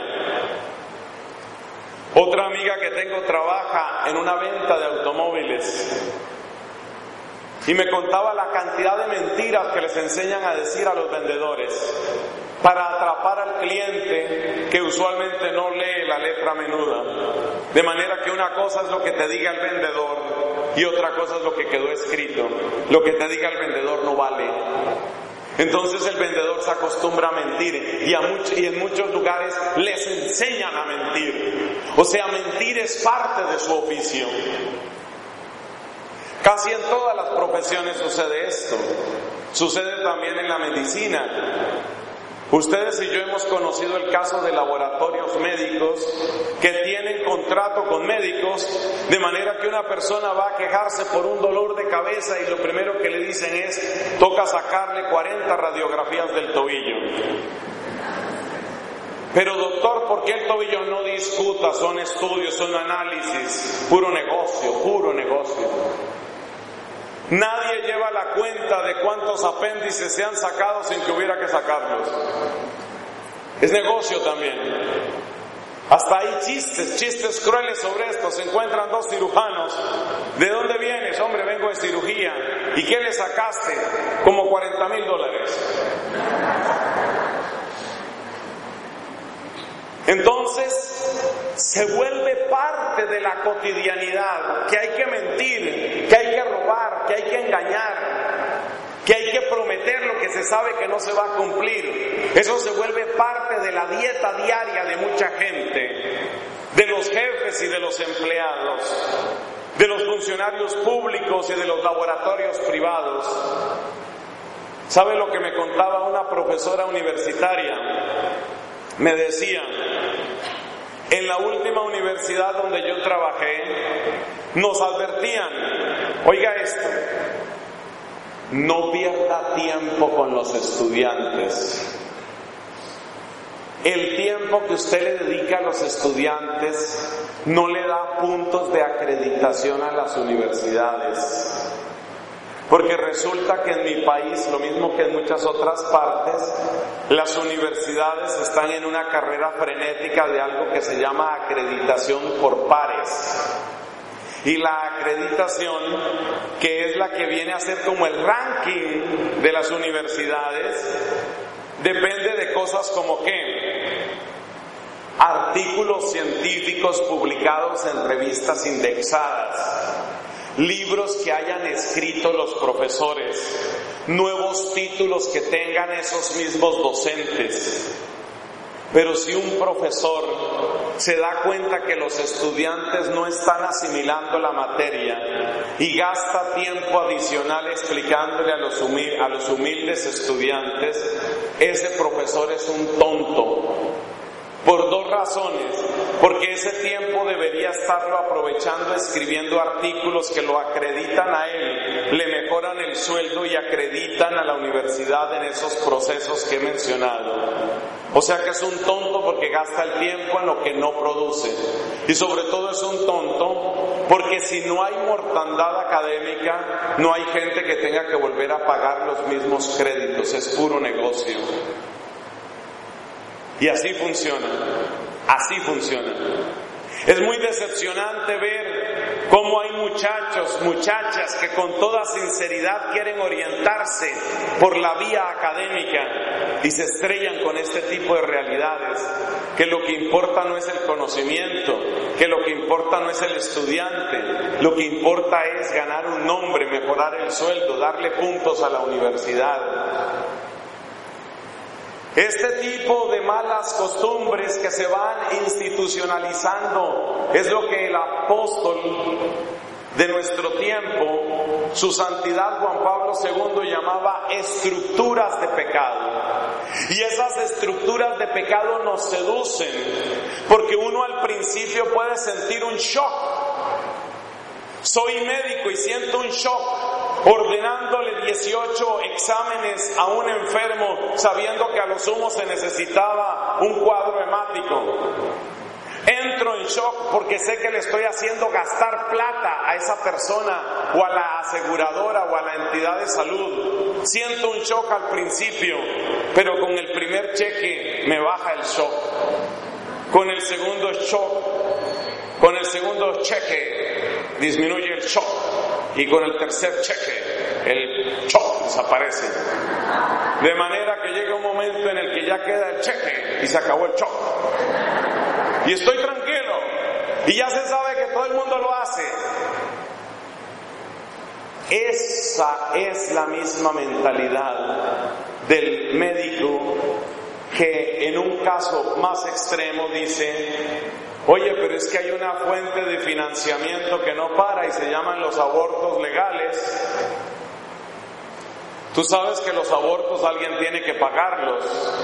A: Otra amiga que tengo trabaja en una venta de automóviles y me contaba la cantidad de mentiras que les enseñan a decir a los vendedores para atrapar al cliente, que usualmente no lee la letra menuda. De manera que una cosa es lo que te diga el vendedor y otra cosa es lo que quedó escrito. Lo que te diga el vendedor no vale. Entonces el vendedor se acostumbra a mentir y en muchos lugares les enseñan a mentir. O sea, mentir es parte de su oficio. Casi en todas las profesiones sucede esto. Sucede también en la medicina. Ustedes y yo hemos conocido el caso de laboratorios médicos que tienen contrato con médicos, de manera que una persona va a quejarse por un dolor de cabeza y lo primero que le dicen es: toca sacarle 40 radiografías del tobillo. Pero doctor, ¿por qué el tobillo? No discuta, son estudios, son análisis, puro negocio, puro negocio. Nadie lleva la cuenta de cuántos apéndices se han sacado sin que hubiera que sacarlos. Es negocio también. Hasta hay chistes crueles sobre esto. Se encuentran dos cirujanos. ¿De dónde vienes? Hombre, vengo de cirugía. ¿Y qué le sacaste? Como $40,000. Entonces, se vuelve parte de la cotidianidad, que hay que mentir, que hay que robar, que hay que engañar, que hay que prometer lo que se sabe que no se va a cumplir. Eso se vuelve parte de la dieta diaria de mucha gente, de los jefes y de los empleados, de los funcionarios públicos y de los laboratorios privados. ¿Sabe lo que me contaba una profesora universitaria? Me decía: en la última universidad donde yo trabajé, nos advertían, oiga esto, no pierda tiempo con los estudiantes. El tiempo que usted le dedica a los estudiantes no le da puntos de acreditación a las universidades. Porque resulta que en mi país, lo mismo que en muchas otras partes, las universidades están en una carrera frenética de algo que se llama acreditación por pares. Y la acreditación, que es la que viene a ser como el ranking de las universidades, depende de cosas como ¿qué? Artículos científicos publicados en revistas indexadas, libros que hayan escrito los profesores, nuevos títulos que tengan esos mismos docentes. Pero si un profesor se da cuenta que los estudiantes no están asimilando la materia y gasta tiempo adicional explicándole a los humildes estudiantes, ese profesor es un tonto. Por dos razones: porque ese tiempo debería estarlo aprovechando escribiendo artículos que lo acreditan a él, le mejoran el sueldo y acreditan a la universidad en esos procesos que he mencionado. O sea que es un tonto porque gasta el tiempo en lo que no produce. Y sobre todo es un tonto porque si no hay mortandad académica, no hay gente que tenga que volver a pagar los mismos créditos, es puro negocio. Y así funciona, así funciona. Es muy decepcionante ver cómo hay muchachos, muchachas que con toda sinceridad quieren orientarse por la vía académica y se estrellan con este tipo de realidades, que lo que importa no es el conocimiento, que lo que importa no es el estudiante, lo que importa es ganar un nombre, mejorar el sueldo, darle puntos a la universidad. Este tipo de malas costumbres que se van institucionalizando es lo que el apóstol de nuestro tiempo, su santidad Juan Pablo II, llamaba estructuras de pecado. Y esas estructuras de pecado nos seducen, porque uno al principio puede sentir un shock. Soy médico y siento un shock ordenándole 18 exámenes a un enfermo, sabiendo que a lo sumo se necesitaba un cuadro hemático. Entro en shock porque sé que le estoy haciendo gastar plata a esa persona o a la aseguradora o a la entidad de salud. Siento un shock al principio, pero con el primer cheque me baja el shock. Con el segundo cheque disminuye el shock, y con el tercer cheque el shock desaparece. De manera que llega un momento en el que ya queda el cheque y se acabó el shock. Y estoy tranquilo, y ya se sabe que todo el mundo lo hace. Esa es la misma mentalidad del médico que en un caso más extremo dice: oye, pero es que hay una fuente de financiamiento que no para y se llaman los abortos legales. Tú sabes que los abortos alguien tiene que pagarlos.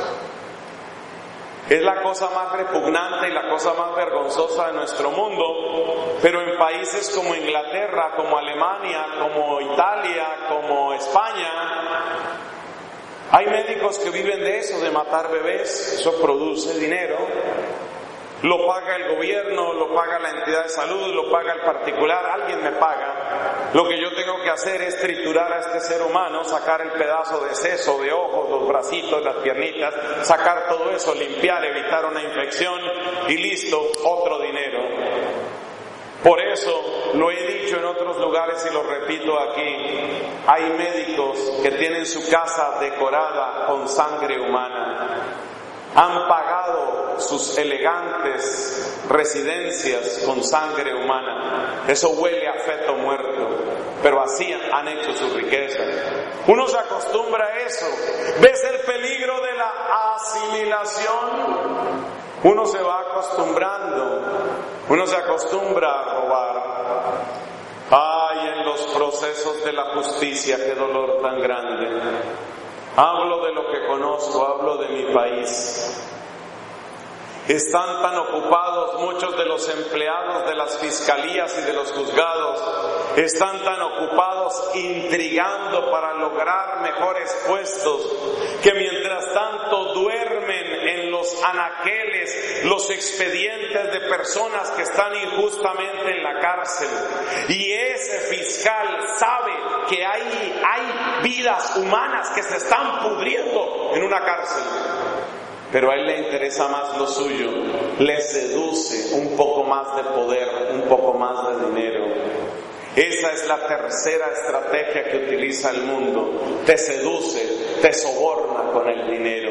A: Es la cosa más repugnante y la cosa más vergonzosa de nuestro mundo, pero en países como Inglaterra, como Alemania, como Italia, como España, hay médicos que viven de eso, de matar bebés. Eso produce dinero. Lo paga el gobierno, lo paga la entidad de salud, lo paga el particular, alguien me paga. Lo que yo tengo que hacer es triturar a este ser humano, sacar el pedazo de seso, de ojos, los bracitos, las piernitas, sacar todo eso, limpiar, evitar una infección y listo, otro dinero. Por eso, lo he dicho en otros lugares y lo repito aquí, hay médicos que tienen su casa decorada con sangre humana. Han pagado sus elegantes residencias con sangre humana. Eso huele a feto muerto, pero así han hecho su riqueza. Uno se acostumbra a eso. ¿Ves el peligro de la asimilación? Uno se va acostumbrando. Uno se acostumbra a robar. Ay, en los procesos de la justicia, qué dolor tan grande. Hablo de lo que conozco, hablo de mi país. Están tan ocupados muchos de los empleados de las fiscalías y de los juzgados, están tan ocupados intrigando para lograr mejores puestos, que mientras tanto duermen en los anaqueles los expedientes de personas que están injustamente en la cárcel. Y ese fiscal sabe que hay vidas humanas que se están pudriendo en una cárcel. Pero a él le interesa más lo suyo, le seduce un poco más de poder, un poco más de dinero. Esa es la tercera estrategia que utiliza el mundo. Te seduce, te soborna con el dinero.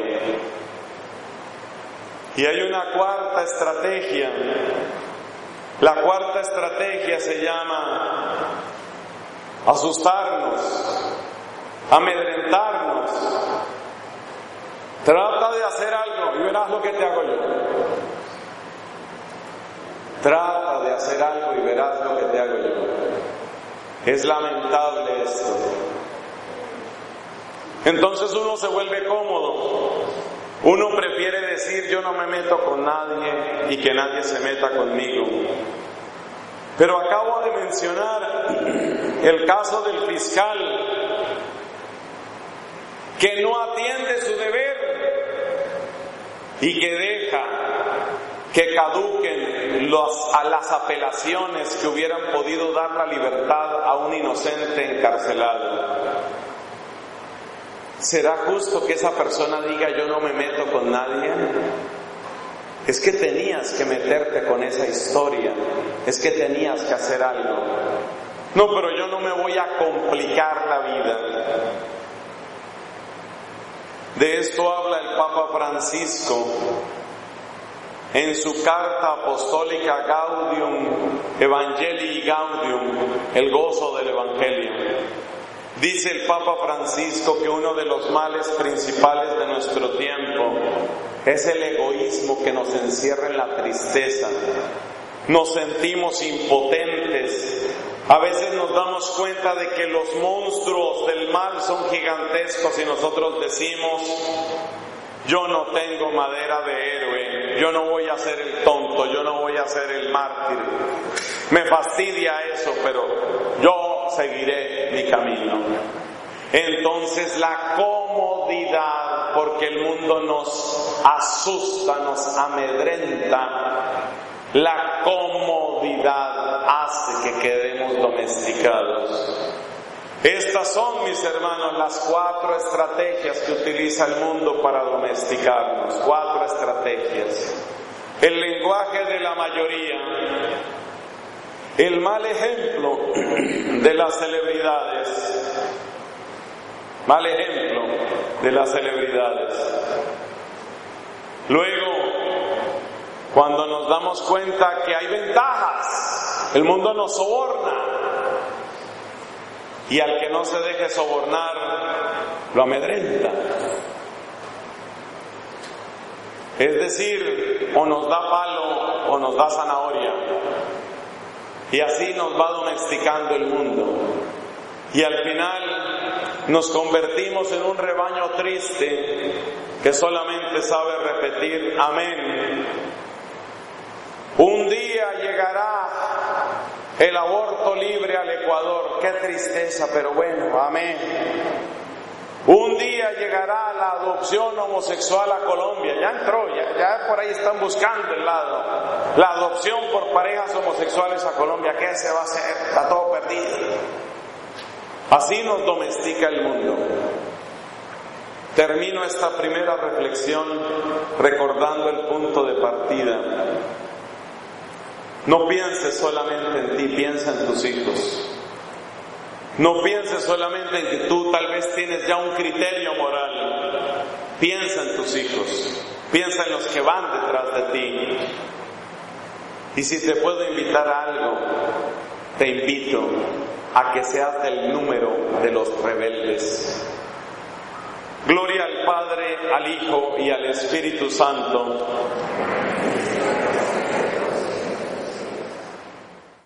A: Y hay una cuarta estrategia. La cuarta estrategia se llama asustarnos, amedrentarnos. Trata de hacer algo y verás lo que te hago yo. Trata de hacer algo y verás lo que te hago yo. Es lamentable esto. Entonces uno se vuelve cómodo. Uno prefiere decir: yo no me meto con nadie y que nadie se meta conmigo. Pero acabo de mencionar el caso del fiscal que no atiende su deber y que deja que caduquen las apelaciones que hubieran podido dar la libertad a un inocente encarcelado. ¿Será justo que esa persona diga: yo no me meto con nadie? Es que tenías que meterte con esa historia, es que tenías que hacer algo. No, pero yo no me voy a complicar la vida. De esto habla el Papa Francisco en su carta apostólica Gaudium Evangelii Gaudium, el gozo del Evangelio. Dice el Papa Francisco que uno de los males principales de nuestro tiempo es el egoísmo que nos encierra en la tristeza. Nos sentimos impotentes. A veces nos damos cuenta de que los monstruos del mal son gigantescos y nosotros decimos: yo no tengo madera de héroe, yo no voy a ser el tonto, yo no voy a ser el mártir. Me fastidia eso, pero yo seguiré mi camino. Entonces la comodidad, porque el mundo nos asusta, nos amedrenta, la comodidad hace que quedemos domesticados. Estas son, mis hermanos, las 4 estrategias que utiliza el mundo para domesticarnos. 4 estrategias. El lenguaje de la mayoría, el mal ejemplo de las celebridades, mal ejemplo de las celebridades. Luego, cuando nos damos cuenta que hay ventajas, el mundo nos soborna. Y al que no se deje sobornar, lo amedrenta. Es decir, o nos da palo o nos da zanahoria. Y así nos va domesticando el mundo. Y al final nos convertimos en un rebaño triste que solamente sabe repetir amén. Un día llegará el aborto libre al Ecuador. Qué tristeza, pero bueno, amén. Un día llegará la adopción homosexual a Colombia. Ya entró, ya por ahí están buscando el lado. La adopción por parejas homosexuales a Colombia. ¿Qué se va a hacer? Está todo perdido. Así nos domestica el mundo. Termino esta primera reflexión recordando el punto de partida. No pienses solamente en ti, piensa en tus hijos. No pienses solamente en que tú tal vez tienes ya un criterio moral. Piensa en tus hijos, piensa en los que van detrás de ti. Y si te puedo invitar a algo, te invito a que seas del número de los rebeldes. Gloria al Padre, al Hijo y al Espíritu Santo.